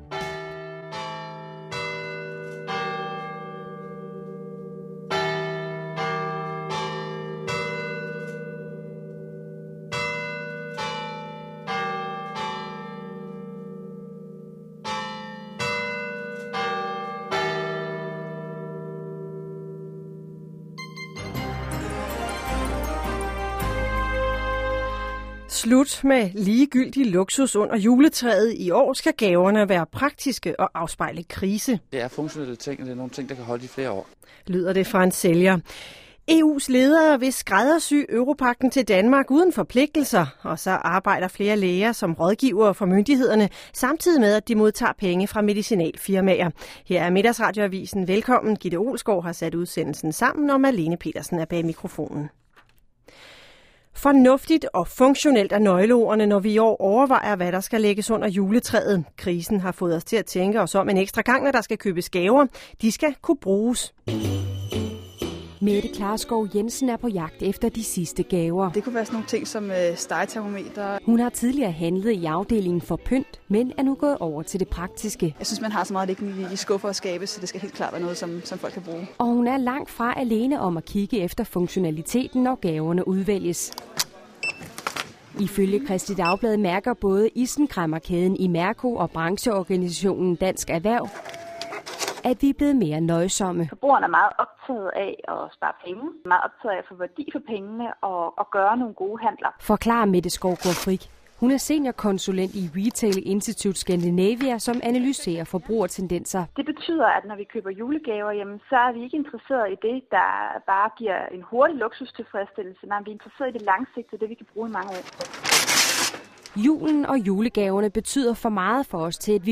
Slut med ligegyldig luksus under juletræet. I år skal gaverne være praktiske og afspejle krise, Det er funktionelle ting, og det er nogle ting, der kan holde i flere år. lyder det fra en sælger. E U's ledere vil skræddersy Europagten til Danmark uden forpligtelser, og så arbejder flere læger som rådgiver for myndighederne, samtidig med, at de modtager penge fra medicinalfirmaer. Her er Middagsradioavisen. Velkommen. Gitte Olsgaard har sat udsendelsen sammen, og Malene Petersen er bag mikrofonen. Fornuftigt og funktionelt er nøgleordene, når vi i år overvejer, hvad der skal lægges under juletræet. Krisen har fået os til at tænke os om en ekstra gang, når der skal købes gaver. De skal kunne bruges. Mette Klarskov Jensen er på jagt efter de sidste gaver. Det kunne være sådan nogle ting som øh, stegetermometer. Hun har tidligere handlet i afdelingen for pynt, men er nu gået over til det praktiske. Jeg synes, man har så meget liggende i skuffer og skabe, så det skal helt klart være noget, som, som folk kan bruge. Og hun er langt fra alene om at kigge efter funktionaliteten, når gaverne udvælges. Ifølge Kristeligt Dagblad mærker både isenkræmmerkæden Imerco og brancheorganisationen Dansk Erhverv, at vi er blevet mere nøjsomme. Forbrugerne er meget optaget af at spare penge, meget optaget af at få værdi for pengene og, og gøre nogle gode handler. Forklarer Mette Skovgaard Frik. Hun er seniorkonsulent i Retail Institute Scandinavia, som analyserer forbrugertendenser. Det betyder, at når vi køber julegaver, jamen, så er vi ikke interesseret i det, der bare giver en hurtig luksustilfredsstillelse. Nej, vi er interesseret i det langsigtede, det vi kan bruge i mange år. Julen og julegaverne betyder for meget for os til, at vi